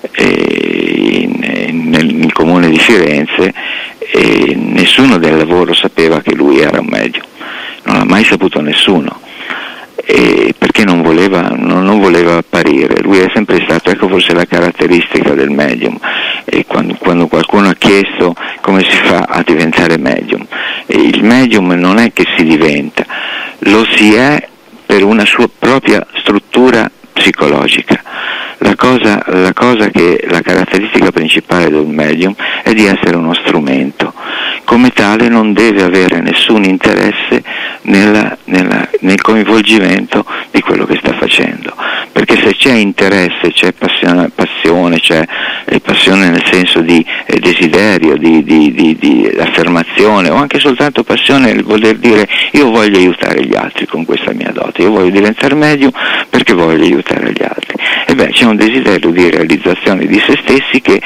nel comune di Firenze, e nessuno del lavoro sapeva che lui era un medium, non l'ha mai saputo nessuno, perché non voleva apparire. Lui è sempre stato, ecco forse la caratteristica del medium, e quando qualcuno ha chiesto come si fa a diventare medium, il medium non è che si diventa, lo si è per una sua propria struttura psicologica. La caratteristica principale del medium è di essere uno strumento, come tale non deve avere nessun interesse nel coinvolgimento di quello che sta facendo, perché se c'è interesse, c'è passione, c'è passione nel senso di desiderio, di affermazione, o anche soltanto passione nel voler dire io voglio aiutare gli altri con questa mia dote, io voglio diventare medium perché voglio aiutare gli altri, c'è un desiderio di realizzazione di se stessi che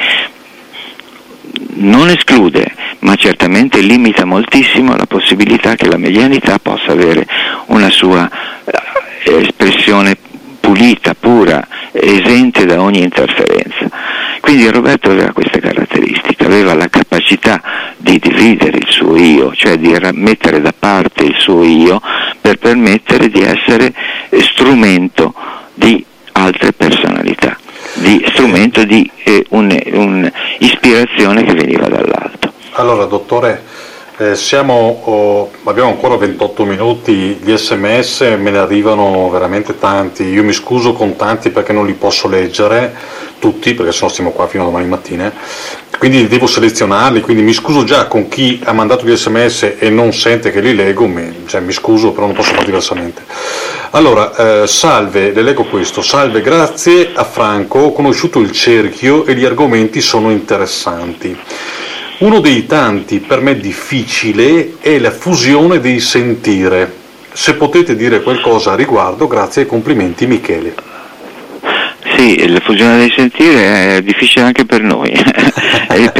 non esclude, ma certamente limita moltissimo la possibilità che la medianità possa avere una sua espressione pulita, pura, esente da ogni interferenza. Quindi Roberto aveva queste caratteristiche, aveva la capacità di dividere il suo io, cioè di mettere da parte il suo io per permettere di essere strumento di altre personalità, di strumento di un'ispirazione che veniva dall'alto. Allora, dottore, abbiamo ancora 28 minuti, gli SMS me ne arrivano veramente tanti, io mi scuso con tanti perché non li posso leggere tutti, perché sennò stiamo qua fino a domani mattina, quindi devo selezionarli, quindi mi scuso già con chi ha mandato gli SMS e non sente che li leggo, mi scuso, però non posso fare diversamente. Allora, salve, le leggo questo: salve, grazie a Franco, ho conosciuto il cerchio e gli argomenti sono interessanti. Uno dei tanti per me difficile è la fusione dei sentire. Se potete dire qualcosa a riguardo, grazie e complimenti, Michele. Sì, la fusione dei sentire è difficile anche per noi,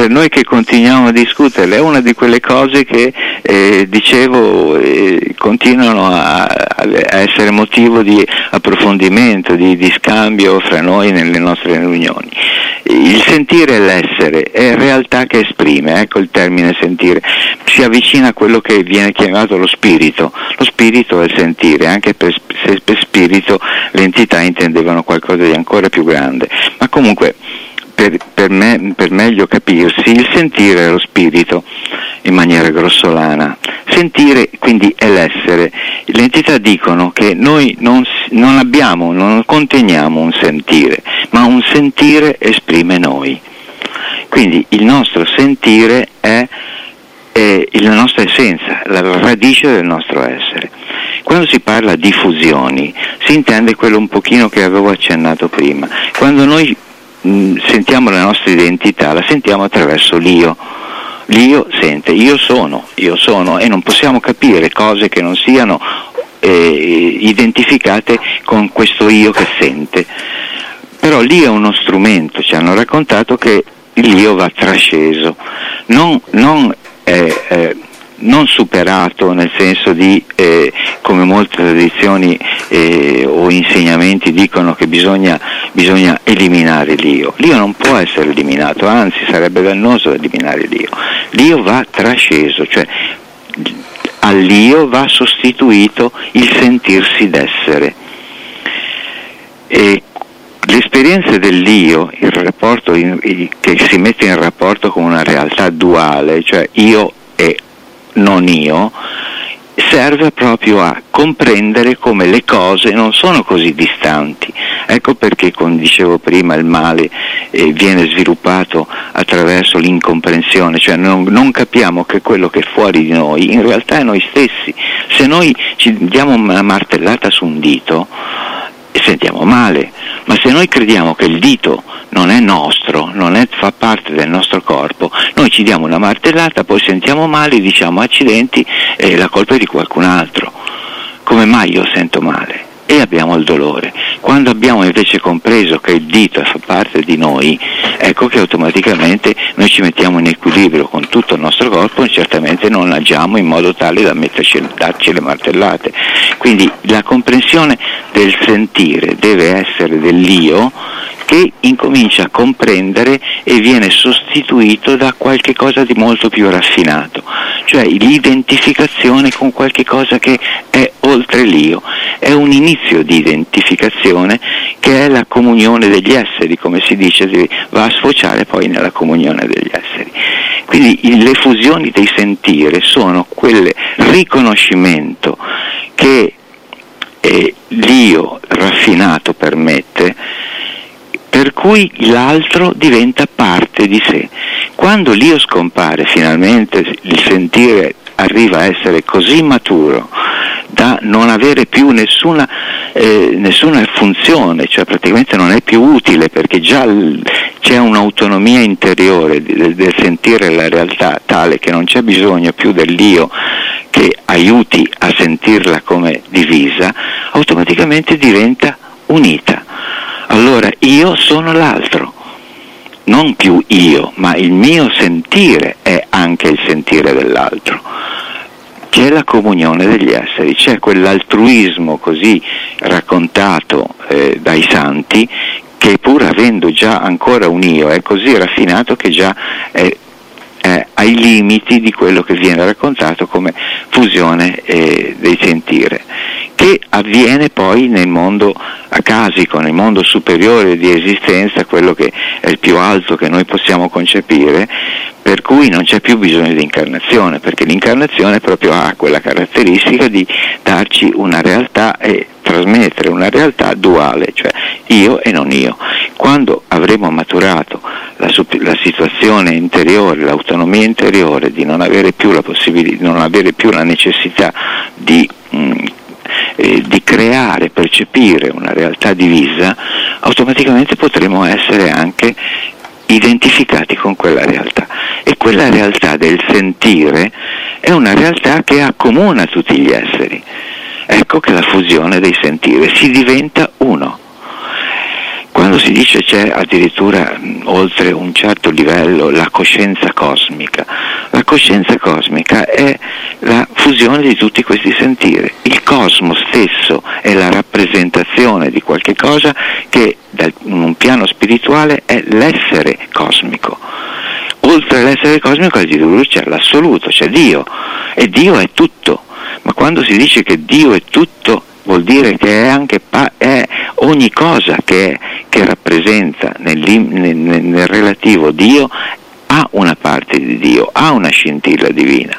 per noi che continuiamo a discutere, è una di quelle cose che dicevo continuano a essere motivo di approfondimento, di scambio fra noi nelle nostre riunioni. Il sentire è l'essere, è realtà che esprime, ecco il termine sentire, si avvicina a quello che viene chiamato lo spirito è il sentire, anche se per spirito le entità intendevano qualcosa di ancora più grande, ma comunque per meglio capirsi, il sentire è lo spirito in maniera grossolana. Sentire quindi è l'essere. Le entità dicono che noi non conteniamo un sentire, ma un sentire esprime noi. Quindi il nostro sentire è la nostra essenza, la radice del nostro essere. Quando si parla di fusioni si intende quello un pochino che avevo accennato prima. Quando noi sentiamo la nostra identità, la sentiamo attraverso l'io. L'io sente, io sono, e non possiamo capire cose che non siano identificate con questo io che sente. Però l'io è uno strumento, ci hanno raccontato che l'io va trasceso, non superato, nel senso di come molte tradizioni o insegnamenti dicono che bisogna eliminare l'io. L'io non può essere eliminato, anzi sarebbe dannoso eliminare l'io. L'io va trasceso, cioè all'io va sostituito il sentirsi d'essere. E l'esperienza dell'io, il rapporto che si mette in rapporto con una realtà duale, cioè io e non io, serve proprio a comprendere come le cose non sono così distanti. Ecco perché, come dicevo prima, il male viene sviluppato attraverso l'incomprensione, cioè non capiamo che quello che è fuori di noi in realtà è noi stessi. Se noi ci diamo una martellata su un dito sentiamo male, ma se noi crediamo che il dito non è nostro, fa parte del nostro corpo, noi ci diamo una martellata, poi sentiamo male e diciamo accidenti, la colpa è di qualcun altro. Come mai io sento male? E abbiamo il dolore. Quando abbiamo invece compreso che il dito fa parte di noi, ecco che automaticamente noi ci mettiamo in equilibrio con tutto il nostro corpo e certamente non agiamo in modo tale da darci le martellate. Quindi la comprensione del sentire deve essere dell'io, che incomincia a comprendere e viene sostituito da qualche cosa di molto più raffinato, cioè l'identificazione con qualche cosa che è oltre l'io. È un inizio di identificazione che è la comunione degli esseri, come si dice, va a sfociare poi nella comunione degli esseri. Quindi le fusioni dei sentire sono quel riconoscimento che l'io raffinato permette, per cui l'altro diventa parte di sé. Quando l'io scompare, finalmente il sentire arriva a essere così maturo da non avere più nessuna funzione, cioè praticamente non è più utile, perché già c'è un'autonomia interiore del sentire la realtà tale che non c'è bisogno più dell'io che aiuti a sentirla come divisa, automaticamente diventa unita. Allora io sono l'altro, non più io, ma il mio sentire è anche il sentire dell'altro. C'è la comunione degli esseri, c'è quell'altruismo così raccontato dai santi, che pur avendo già ancora un io è così raffinato che già è ai limiti di quello che viene raccontato come fusione dei sentire, che avviene poi nel mondo acasico, nel mondo superiore di esistenza, quello che è il più alto che noi possiamo concepire, per cui non c'è più bisogno di incarnazione, perché l'incarnazione proprio ha quella caratteristica di darci una realtà e trasmettere una realtà duale, cioè io e non io. Quando avremo maturato la situazione interiore, l'autonomia interiore di non avere più la possibilità, non avere più la necessità di creare, percepire una realtà divisa, automaticamente potremo essere anche identificati con quella realtà. E quella realtà del sentire è una realtà che accomuna tutti gli esseri. Ecco che la fusione dei sentire si diventa uno. Quando si dice c'è addirittura oltre un certo livello la coscienza cosmica è la fusione di tutti questi sentire. Il cosmo stesso è la rappresentazione di qualche cosa che in un piano spirituale è l'essere cosmico. Oltre all'essere cosmico addirittura c'è l'assoluto, c'è Dio, e Dio è tutto. Ma quando si dice che Dio è tutto, vuol dire che è anche è ogni cosa che rappresenta nel relativo Dio ha una parte di Dio, ha una scintilla divina.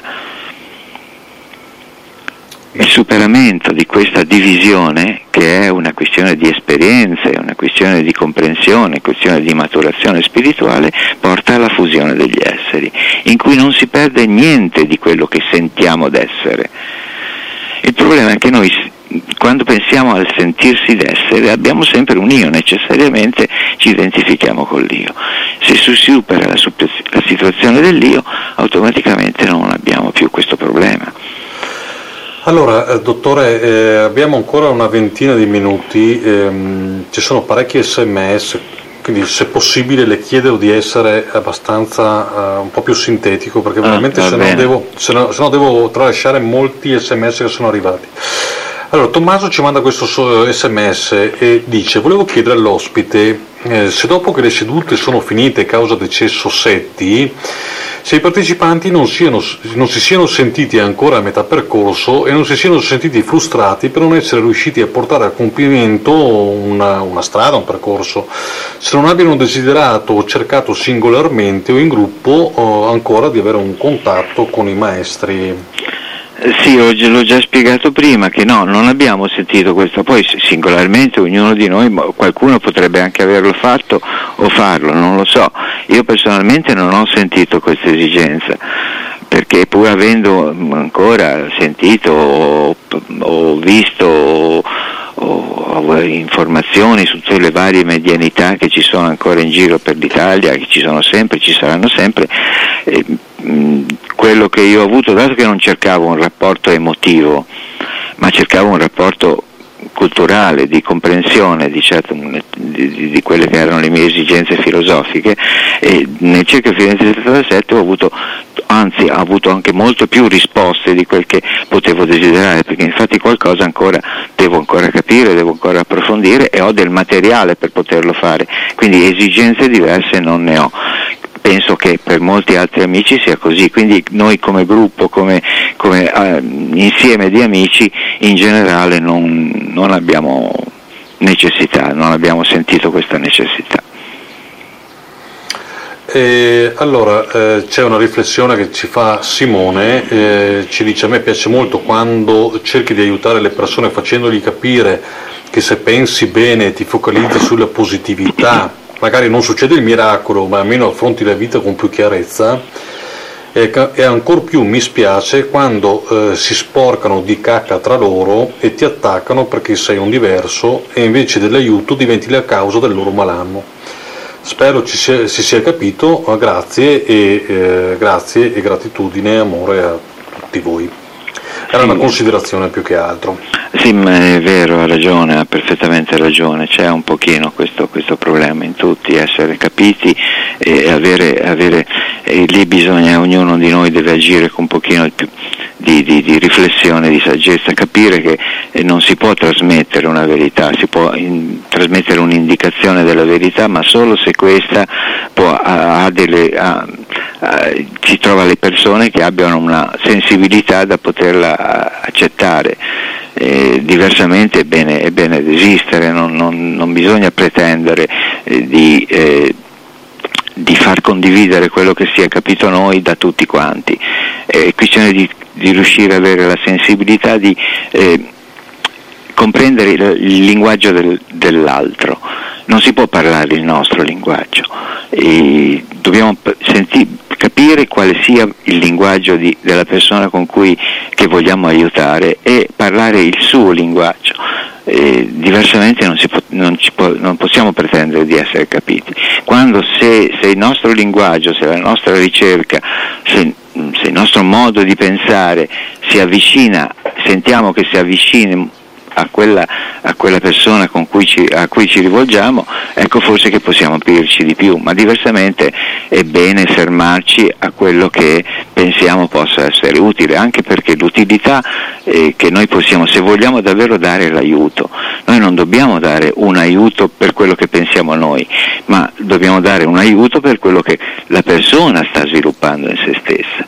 Il superamento di questa divisione, che è una questione di esperienze, una questione di comprensione, una questione di maturazione spirituale, porta alla fusione degli esseri, in cui non si perde niente di quello che sentiamo d'essere. Il problema è che noi, quando pensiamo al sentirsi d'essere, abbiamo sempre un io, necessariamente ci identifichiamo con l'io. Se si supera la situazione dell'io, automaticamente non abbiamo più questo problema. Allora, dottore, abbiamo ancora una ventina di minuti, ci sono parecchi SMS, quindi se possibile le chiedo di essere abbastanza un po' più sintetico, perché veramente se no devo tralasciare molti SMS che sono arrivati. Allora, Tommaso ci manda questo SMS e dice: volevo chiedere all'ospite se dopo che le sedute sono finite causa decesso Setti, se i partecipanti non si siano sentiti ancora a metà percorso e non si siano sentiti frustrati per non essere riusciti a portare a compimento una strada, un percorso, se non abbiano desiderato o cercato singolarmente o in gruppo ancora di avere un contatto con i maestri. Sì, l'ho già spiegato prima che no, non abbiamo sentito questo, poi singolarmente ognuno di noi, qualcuno potrebbe anche averlo fatto o farlo, non lo so. Io personalmente non ho sentito questa esigenza, perché pur avendo ancora sentito o visto o informazioni su tutte le varie medianità che ci sono ancora in giro per l'Italia, che ci sono sempre, ci saranno sempre, quello che io ho avuto, dato che non cercavo un rapporto emotivo, ma cercavo un rapporto culturale, di comprensione di quelle che erano le mie esigenze filosofiche, e nel Cerchio Firenze 77 ho avuto anche molto più risposte di quel che potevo desiderare, perché infatti qualcosa devo ancora capire, devo ancora approfondire e ho del materiale per poterlo fare, quindi esigenze diverse non ne ho. Penso che per molti altri amici sia così, quindi noi come gruppo, come insieme di amici in generale non abbiamo necessità, non abbiamo sentito questa necessità. Allora, c'è una riflessione che ci fa Simone, ci dice: a me piace molto quando cerchi di aiutare le persone facendogli capire che se pensi bene e ti focalizzi sulla positività, magari non succede il miracolo, ma almeno affronti la vita con più chiarezza, e ancor più mi spiace quando si sporcano di cacca tra loro e ti attaccano perché sei un diverso e invece dell'aiuto diventi la causa del loro malanno. Spero si sia capito, grazie e gratitudine e amore a tutti voi. Era una considerazione più che altro. Sì, ma è vero, ha ragione, ha perfettamente ragione, c'è un pochino questo problema in tutti, essere capiti e avere lì bisogna, ognuno di noi deve agire con un pochino più di riflessione, di saggezza, capire che non si può trasmettere una verità, si può trasmettere un'indicazione della verità, ma solo se questa si trova le persone che abbiano una sensibilità da poterla accettare. Diversamente è bene desistere, non bisogna pretendere di far condividere quello che si è capito noi da tutti quanti. È questione di riuscire ad avere la sensibilità di comprendere il linguaggio dell'altro. Non si può parlare il nostro linguaggio, e dobbiamo capire quale sia il linguaggio della persona che vogliamo aiutare e parlare il suo linguaggio. Diversamente non possiamo pretendere di essere capiti. Quando se il nostro linguaggio, se la nostra ricerca, se il nostro modo di pensare si avvicina, sentiamo che si avvicina a quella persona a cui ci rivolgiamo, ecco forse che possiamo aprirci di più, ma diversamente è bene fermarci a quello che pensiamo possa essere utile, anche perché l'utilità che noi possiamo, se vogliamo davvero dare l'aiuto, noi non dobbiamo dare un aiuto per quello che pensiamo noi, ma dobbiamo dare un aiuto per quello che la persona sta sviluppando in se stessa.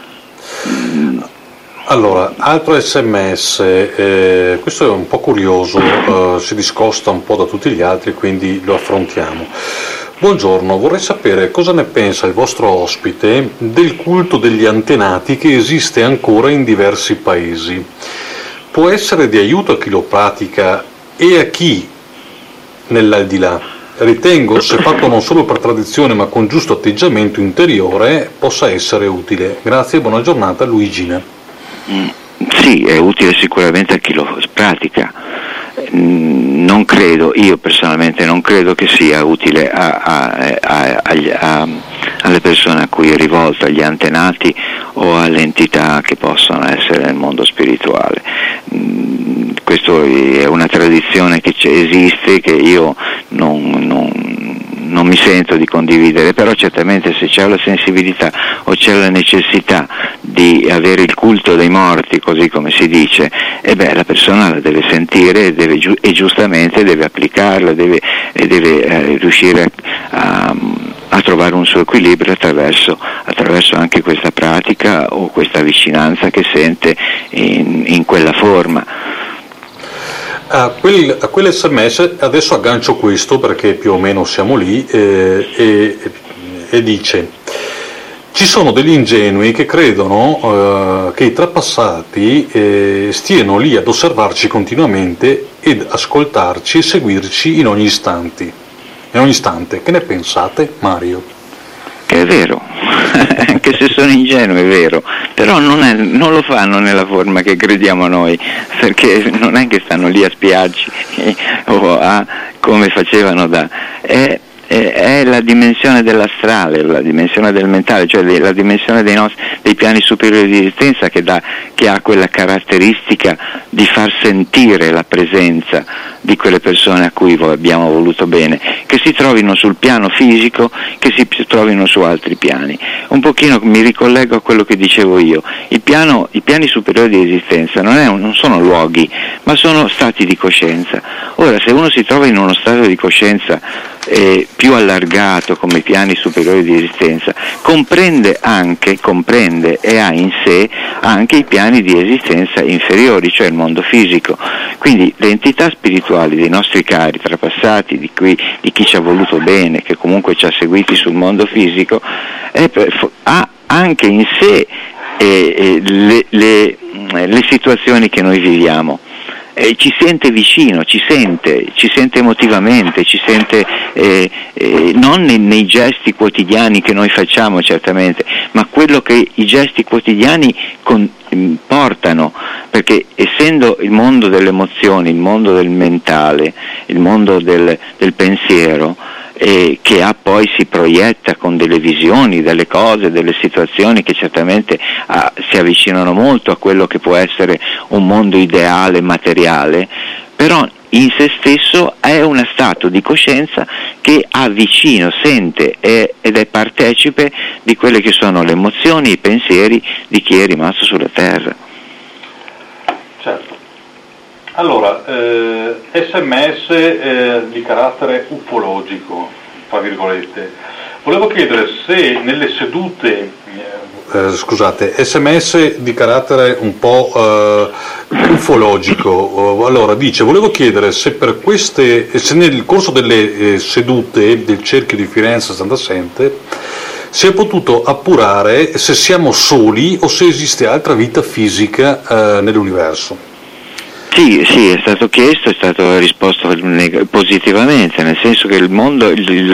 Allora, altro SMS, questo è un po' curioso, si discosta un po' da tutti gli altri, quindi lo affrontiamo. Buongiorno, vorrei sapere cosa ne pensa il vostro ospite del culto degli antenati che esiste ancora in diversi paesi. Può essere di aiuto a chi lo pratica e a chi nell'aldilà? Ritengo, se fatto non solo per tradizione ma con giusto atteggiamento interiore, possa essere utile. Grazie e buona giornata, Luigina. Sì, è utile sicuramente a chi lo pratica. Non credo, io personalmente non credo che sia utile alle persone a cui è rivolta, agli antenati o alle entità che possono essere nel mondo spirituale. Questo è una tradizione che esiste, che io non mi sento di condividere, però certamente se c'è la sensibilità o c'è la necessità di avere il culto dei morti, così come si dice, la persona la deve sentire e giustamente deve applicarla, deve riuscire a trovare un suo equilibrio attraverso anche questa pratica o questa vicinanza che sente in quella forma. A quell'SMS adesso aggancio questo perché più o meno siamo lì e dice: ci sono degli ingenui che credono che i trapassati stiano lì ad osservarci continuamente ed ascoltarci e seguirci in ogni istante. Che ne pensate, Mario? Che è vero, anche se sono ingenui è vero, però non lo fanno nella forma che crediamo noi, perché non è che stanno lì a spiarci o come facevano è la dimensione dell'astrale, la dimensione del mentale, cioè la dimensione dei piani superiori di esistenza che ha quella caratteristica di far sentire la presenza di quelle persone a cui abbiamo voluto bene, che si trovino sul piano fisico, che si trovino su altri piani. Un pochino mi ricollego a quello che dicevo io, i piani superiori di esistenza non sono luoghi, ma sono stati di coscienza. Ora, se uno si trova in uno stato di coscienza più allargato come i piani superiori di esistenza, comprende e ha in sé anche i piani di esistenza inferiori, cioè il mondo fisico. Quindi le entità spirituali dei nostri cari trapassati, di chi ci ha voluto bene, che comunque ci ha seguiti sul mondo fisico, ha anche in sé le situazioni che noi viviamo. Ci sente vicino, ci sente emotivamente, ci sente non nei gesti quotidiani che noi facciamo certamente, ma quello che i gesti quotidiani portano, perché essendo il mondo delle emozioni, il mondo del mentale, il mondo del pensiero, che poi si proietta con delle visioni, delle cose, delle situazioni che certamente si avvicinano molto a quello che può essere un mondo ideale, materiale, però in se stesso è uno stato di coscienza che ha vicino, sente ed è partecipe di quelle che sono le emozioni, i pensieri di chi è rimasto sulla terra. Certo. Allora, SMS di carattere ufologico, tra virgolette. Volevo chiedere se nelle sedute, SMS di carattere un po' ufologico. Allora, volevo chiedere se nel corso delle sedute del cerchio di Firenze Santa Sente si è potuto appurare se siamo soli o se esiste altra vita fisica nell'universo. Sì, è stato chiesto, è stato risposto positivamente, nel senso che il mondo,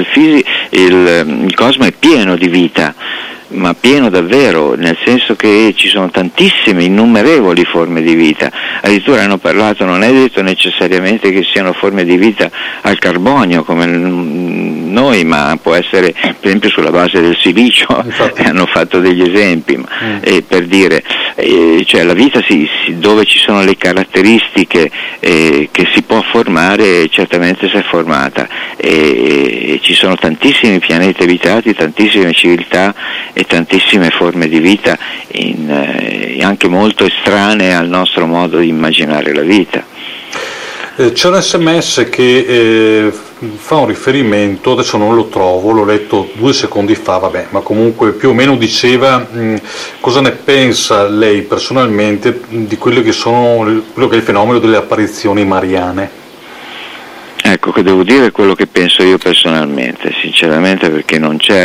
il cosmo è pieno di vita, ma pieno davvero, nel senso che ci sono tantissime, innumerevoli forme di vita. Addirittura hanno parlato, non è detto necessariamente che siano forme di vita al carbonio come noi, ma può essere per esempio sulla base del silicio, hanno fatto degli esempi, per dire, cioè la vita dove ci sono le caratteristiche che si può formare, certamente si è formata, e ci sono tantissimi pianeti abitati, tantissime civiltà e tantissime forme di vita anche molto estranee al nostro modo di immaginare la vita. C'è un SMS che fa un riferimento, adesso non lo trovo, l'ho letto 2 secondi fa, vabbè, ma comunque più o meno diceva cosa ne pensa lei personalmente di quello che è il fenomeno delle apparizioni mariane. Ecco, che devo dire quello che penso io personalmente, sinceramente, perché non è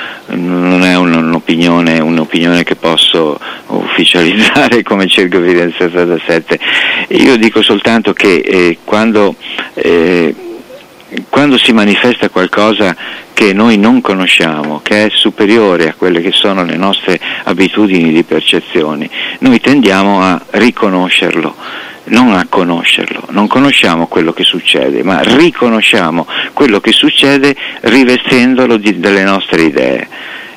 un'opinione che posso ufficializzare come cerco evidenziata da 7. Io dico soltanto che quando si manifesta qualcosa che noi non conosciamo, che è superiore a quelle che sono le nostre abitudini di percezione, noi tendiamo a riconoscerlo, non a conoscerlo. Non conosciamo quello che succede, ma riconosciamo quello che succede rivestendolo delle nostre idee.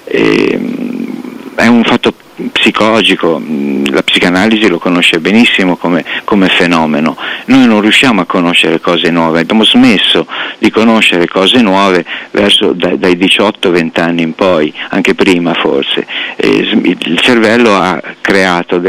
È un fatto psicologico, la psicanalisi lo conosce benissimo come fenomeno. Noi non riusciamo a conoscere cose nuove, abbiamo smesso di conoscere cose nuove dai 18-20 anni in poi, anche prima forse. Il cervello ha creato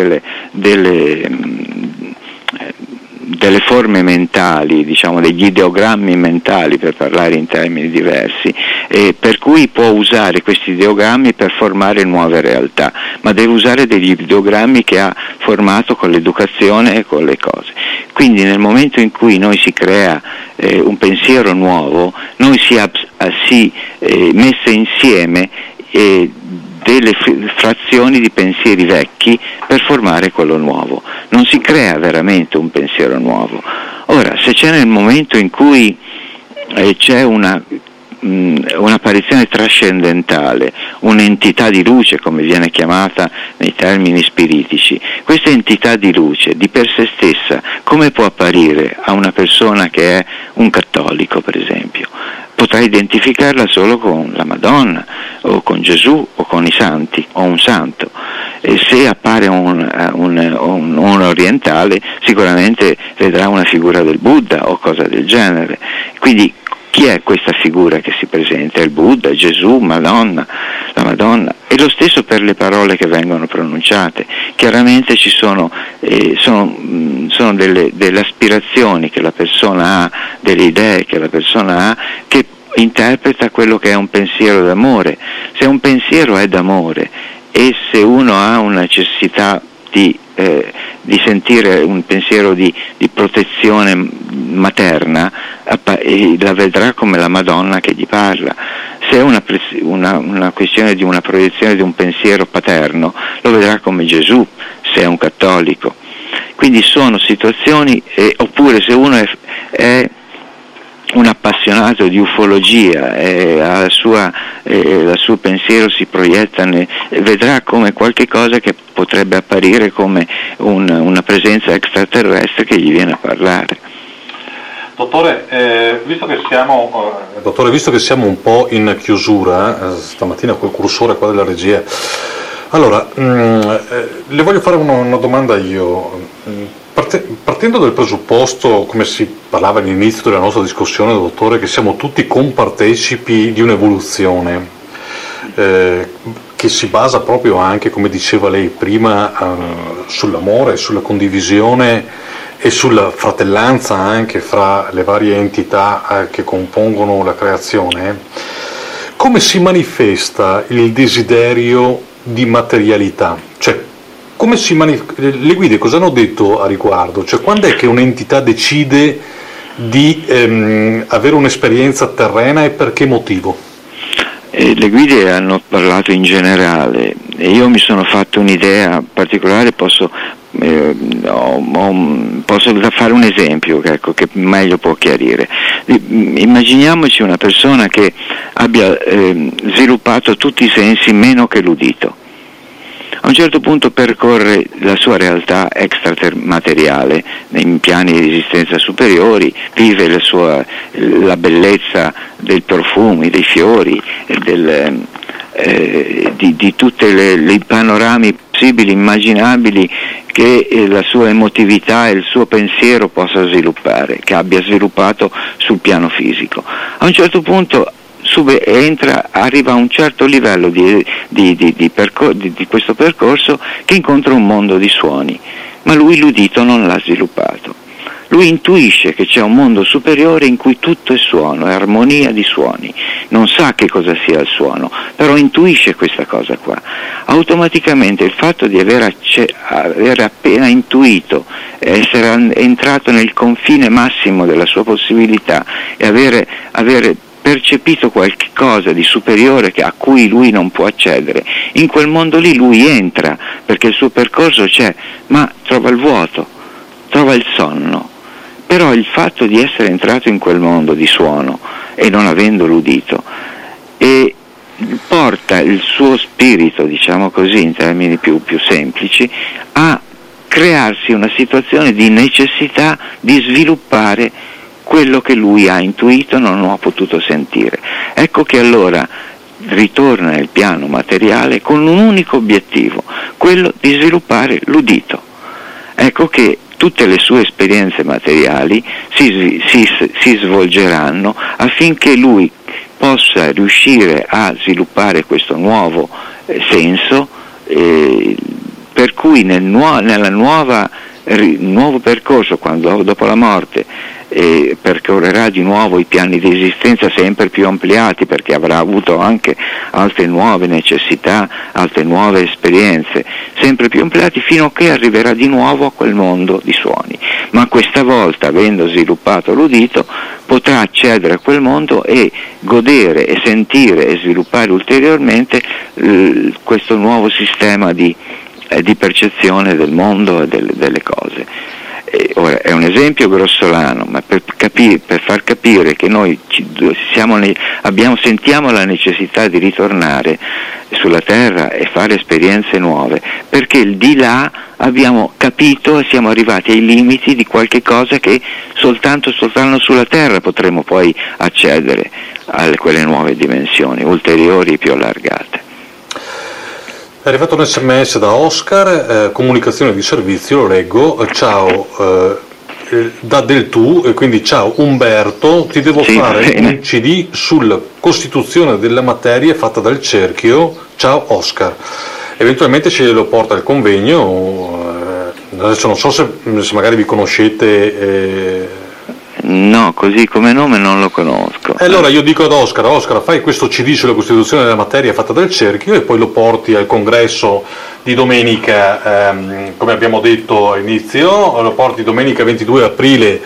delle forme mentali, diciamo degli ideogrammi mentali, per parlare in termini diversi, per cui può usare questi ideogrammi per formare nuove realtà, ma deve usare degli ideogrammi che ha formato con l'educazione e con le cose. Quindi nel momento in cui noi si crea un pensiero nuovo, noi si mette insieme delle frazioni di pensieri vecchi per formare quello nuovo. Non si crea veramente un pensiero nuovo. Ora, se c'è nel momento in cui c'è un'apparizione trascendentale, un'entità di luce, come viene chiamata nei termini spiritici, questa entità di luce di per sé stessa come può apparire a una persona che è un cattolico, per esempio? Potrà identificarla solo con la Madonna o con Gesù o con i santi o un santo, e se appare un orientale sicuramente vedrà una figura del Buddha o cosa del genere. Quindi chi è questa figura che si presenta? Il Buddha, Gesù, Madonna, la Madonna. E lo stesso per le parole che vengono pronunciate. Chiaramente ci sono delle aspirazioni che la persona ha, delle idee che la persona ha, che interpreta quello che è un pensiero d'amore. Se un pensiero è d'amore e se uno ha una necessità di sentire un pensiero di protezione materna, la vedrà come la Madonna che gli parla. Se è una questione di una proiezione di un pensiero paterno, lo vedrà come Gesù, se è un cattolico. Quindi sono situazioni, oppure se uno è un appassionato di ufologia e il suo pensiero si proietta, vedrà come qualche cosa che potrebbe apparire come una presenza extraterrestre che gli viene a parlare. Dottore, visto che siamo un po' in chiusura, stamattina col cursore qua della regia, allora le voglio fare una domanda io. Partendo dal presupposto, come si parlava all'inizio della nostra discussione, dottore, che siamo tutti compartecipi di un'evoluzione che si basa proprio anche, come diceva lei prima, sull'amore, sulla condivisione e sulla fratellanza anche fra le varie entità che compongono la creazione, come si manifesta il desiderio di materialità? Cioè, le guide cosa hanno detto a riguardo? Cioè, quando è che un'entità decide di avere un'esperienza terrena e per che motivo? Le guide hanno parlato in generale e io mi sono fatto un'idea particolare, posso fare un esempio che meglio può chiarire. Immaginiamoci una persona che abbia sviluppato tutti i sensi meno che l'udito. A un certo punto percorre la sua realtà extramateriale in piani di esistenza superiori, vive la bellezza dei profumi, dei fiori, di tutti i panorami possibili, immaginabili che la sua emotività e il suo pensiero possa sviluppare, che abbia sviluppato sul piano fisico. A un certo punto arriva a un certo livello di questo percorso, che incontra un mondo di suoni, ma lui l'udito non l'ha sviluppato. Lui intuisce che c'è un mondo superiore in cui tutto è suono, è armonia di suoni, non sa che cosa sia il suono, però intuisce questa cosa qua. Automaticamente il fatto di aver appena intuito, essere entrato nel confine massimo della sua possibilità e avere percepito qualche cosa di superiore a cui lui non può accedere, in quel mondo lì lui entra, perché il suo percorso c'è, ma trova il vuoto, trova il sonno. Però il fatto di essere entrato in quel mondo di suono e non avendo l'udito, e porta il suo spirito, diciamo così, in termini più semplici, a crearsi una situazione di necessità di sviluppare quello che lui ha intuito e non ha potuto sentire. Ecco che allora ritorna nel piano materiale con un unico obiettivo, quello di sviluppare l'udito. Ecco che tutte le sue esperienze materiali si svolgeranno affinché lui possa riuscire a sviluppare questo nuovo senso, per cui nel nuovo percorso, quando dopo la morte percorrerà di nuovo i piani di esistenza sempre più ampliati, perché avrà avuto anche altre nuove necessità, altre nuove esperienze sempre più ampliati, fino a che arriverà di nuovo a quel mondo di suoni. Ma questa volta, avendo sviluppato l'udito, potrà accedere a quel mondo e godere e sentire e sviluppare ulteriormente questo nuovo sistema di percezione del mondo e delle cose. Ora, è un esempio grossolano, ma per far capire che noi sentiamo la necessità di ritornare sulla Terra e fare esperienze nuove, perché il di là abbiamo capito e siamo arrivati ai limiti di qualche cosa che soltanto sulla Terra potremo poi accedere a quelle nuove dimensioni ulteriori, più allargate. È arrivato un SMS da Oscar, comunicazione di servizio, lo leggo. Ciao, da del tu, e quindi ciao Umberto, ti devo fare un CD sulla costituzione della materia fatta dal cerchio. Ciao Oscar. Eventualmente ce lo porta al convegno, adesso non so se magari vi conoscete. No, così come nome non lo conosco. Allora io dico ad Oscar, fai questo CD sulla costituzione della materia fatta dal cerchio e poi lo porti al congresso di domenica, come abbiamo detto all'inizio, lo porti domenica 22 aprile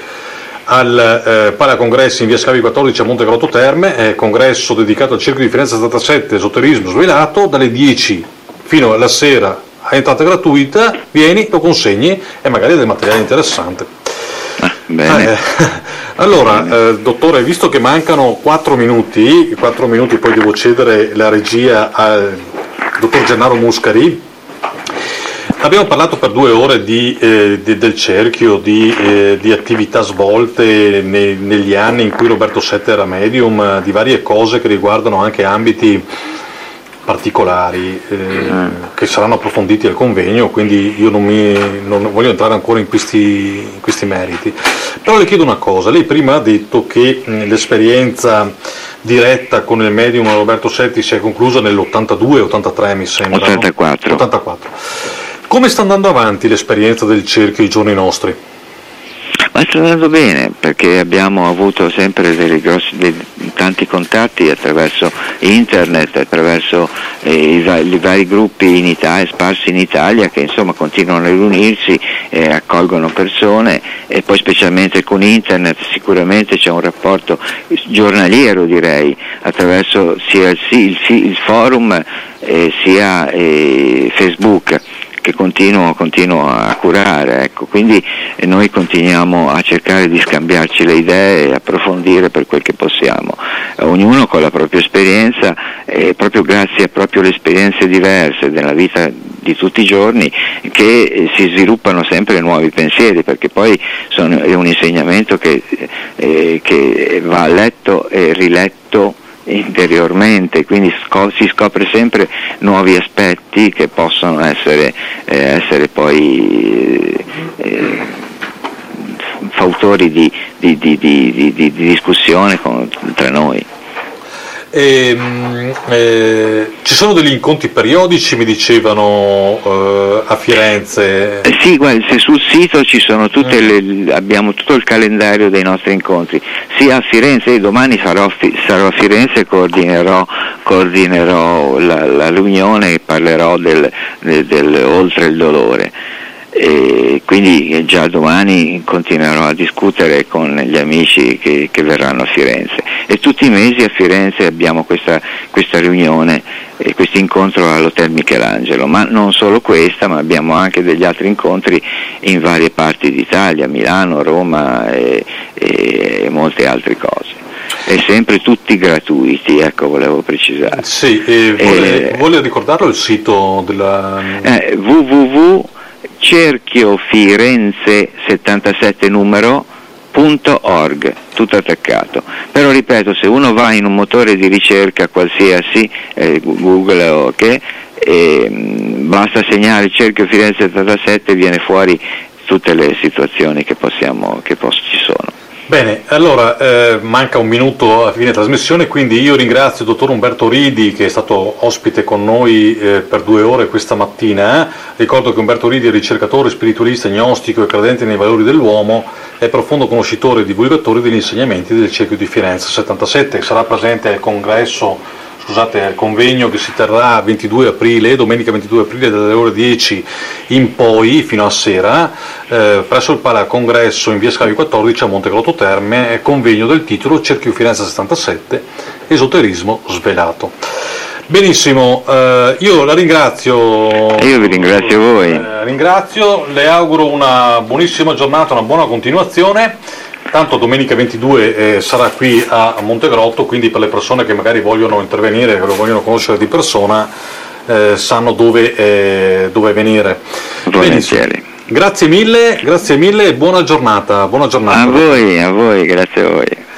al Palacongressi in via Scavi 14 a Montegrotto Terme, congresso dedicato al cerchio di Firenze 77, esoterismo svelato, dalle 10 fino alla sera a entrata gratuita, vieni, lo consegni e magari del materiale interessante. Bene. Allora, dottore, visto che mancano 4 minuti, poi devo cedere la regia al dottor Gennaro Muscari. Abbiamo parlato per 2 ore del cerchio, di attività svolte negli anni in cui Roberto Sette era medium, di varie cose che riguardano anche ambiti particolari che saranno approfonditi al convegno, quindi io non voglio entrare ancora in questi meriti. Però le chiedo una cosa, lei prima ha detto che l'esperienza diretta con il medium Roberto Setti si è conclusa nell'82-83 mi sembra. 84. No? 84. Come sta andando avanti l'esperienza del cerchio ai giorni nostri? Ma sta andando bene, perché abbiamo avuto sempre tanti contatti attraverso internet, attraverso i vari gruppi in Italia, sparsi in Italia, che insomma continuano a riunirsi e accolgono persone, e poi specialmente con internet sicuramente c'è un rapporto giornaliero, direi, attraverso sia il forum sia Facebook, che continuo a curare, ecco. Quindi noi continuiamo a cercare di scambiarci le idee e approfondire per quel che possiamo, ognuno con la propria esperienza, proprio grazie a proprio le esperienze diverse della vita di tutti i giorni, che si sviluppano sempre nuovi pensieri, perché poi è un insegnamento che va letto e riletto interiormente, quindi si scopre sempre nuovi aspetti che possono essere poi fautori di discussione tra noi. Ci sono degli incontri periodici, mi dicevano, a Firenze? Sì, guarda, se sul sito ci sono abbiamo tutto il calendario dei nostri incontri, sia a Firenze, io domani sarò a Firenze e coordinerò la riunione e parlerò del oltre il dolore. E quindi già domani continuerò a discutere con gli amici che verranno a Firenze, e tutti i mesi a Firenze abbiamo questa riunione e questo incontro all'Hotel Michelangelo, ma non solo questa, ma abbiamo anche degli altri incontri in varie parti d'Italia, Milano, Roma e molte altre cose. E sempre tutti gratuiti, ecco, volevo precisare. Sì, vuole ricordarlo il sito della www.cerchiofirenze77numero.org, tutto attaccato. Però ripeto, se uno va in un motore di ricerca qualsiasi, Google o basta segnare Cerchio Firenze 77 e viene fuori tutte le situazioni che ci sono. Bene, allora manca un minuto a fine trasmissione, quindi io ringrazio il dottor Umberto Ridi, che è stato ospite con noi per 2 ore questa mattina. Ricordo che Umberto Ridi è ricercatore, spiritualista, gnostico e credente nei valori dell'uomo, è profondo conoscitore e divulgatore degli insegnamenti del Cerchio di Firenze 77, sarà presente al al convegno che si terrà 22 aprile, domenica 22 aprile dalle ore 10 in poi fino a sera, presso il Palacongresso in via Scavi 14 a Montegrotto Terme, convegno del titolo Cerchio Firenze 77, esoterismo svelato. Benissimo, io la ringrazio. Io vi ringrazio voi. Ringrazio, le auguro una buonissima giornata, una buona continuazione. Tanto domenica 22 sarà qui a Montegrotto, quindi per le persone che magari vogliono intervenire, che lo vogliono conoscere di persona, sanno dove venire. Volentieri. Grazie mille e buona giornata. A voi, grazie a voi.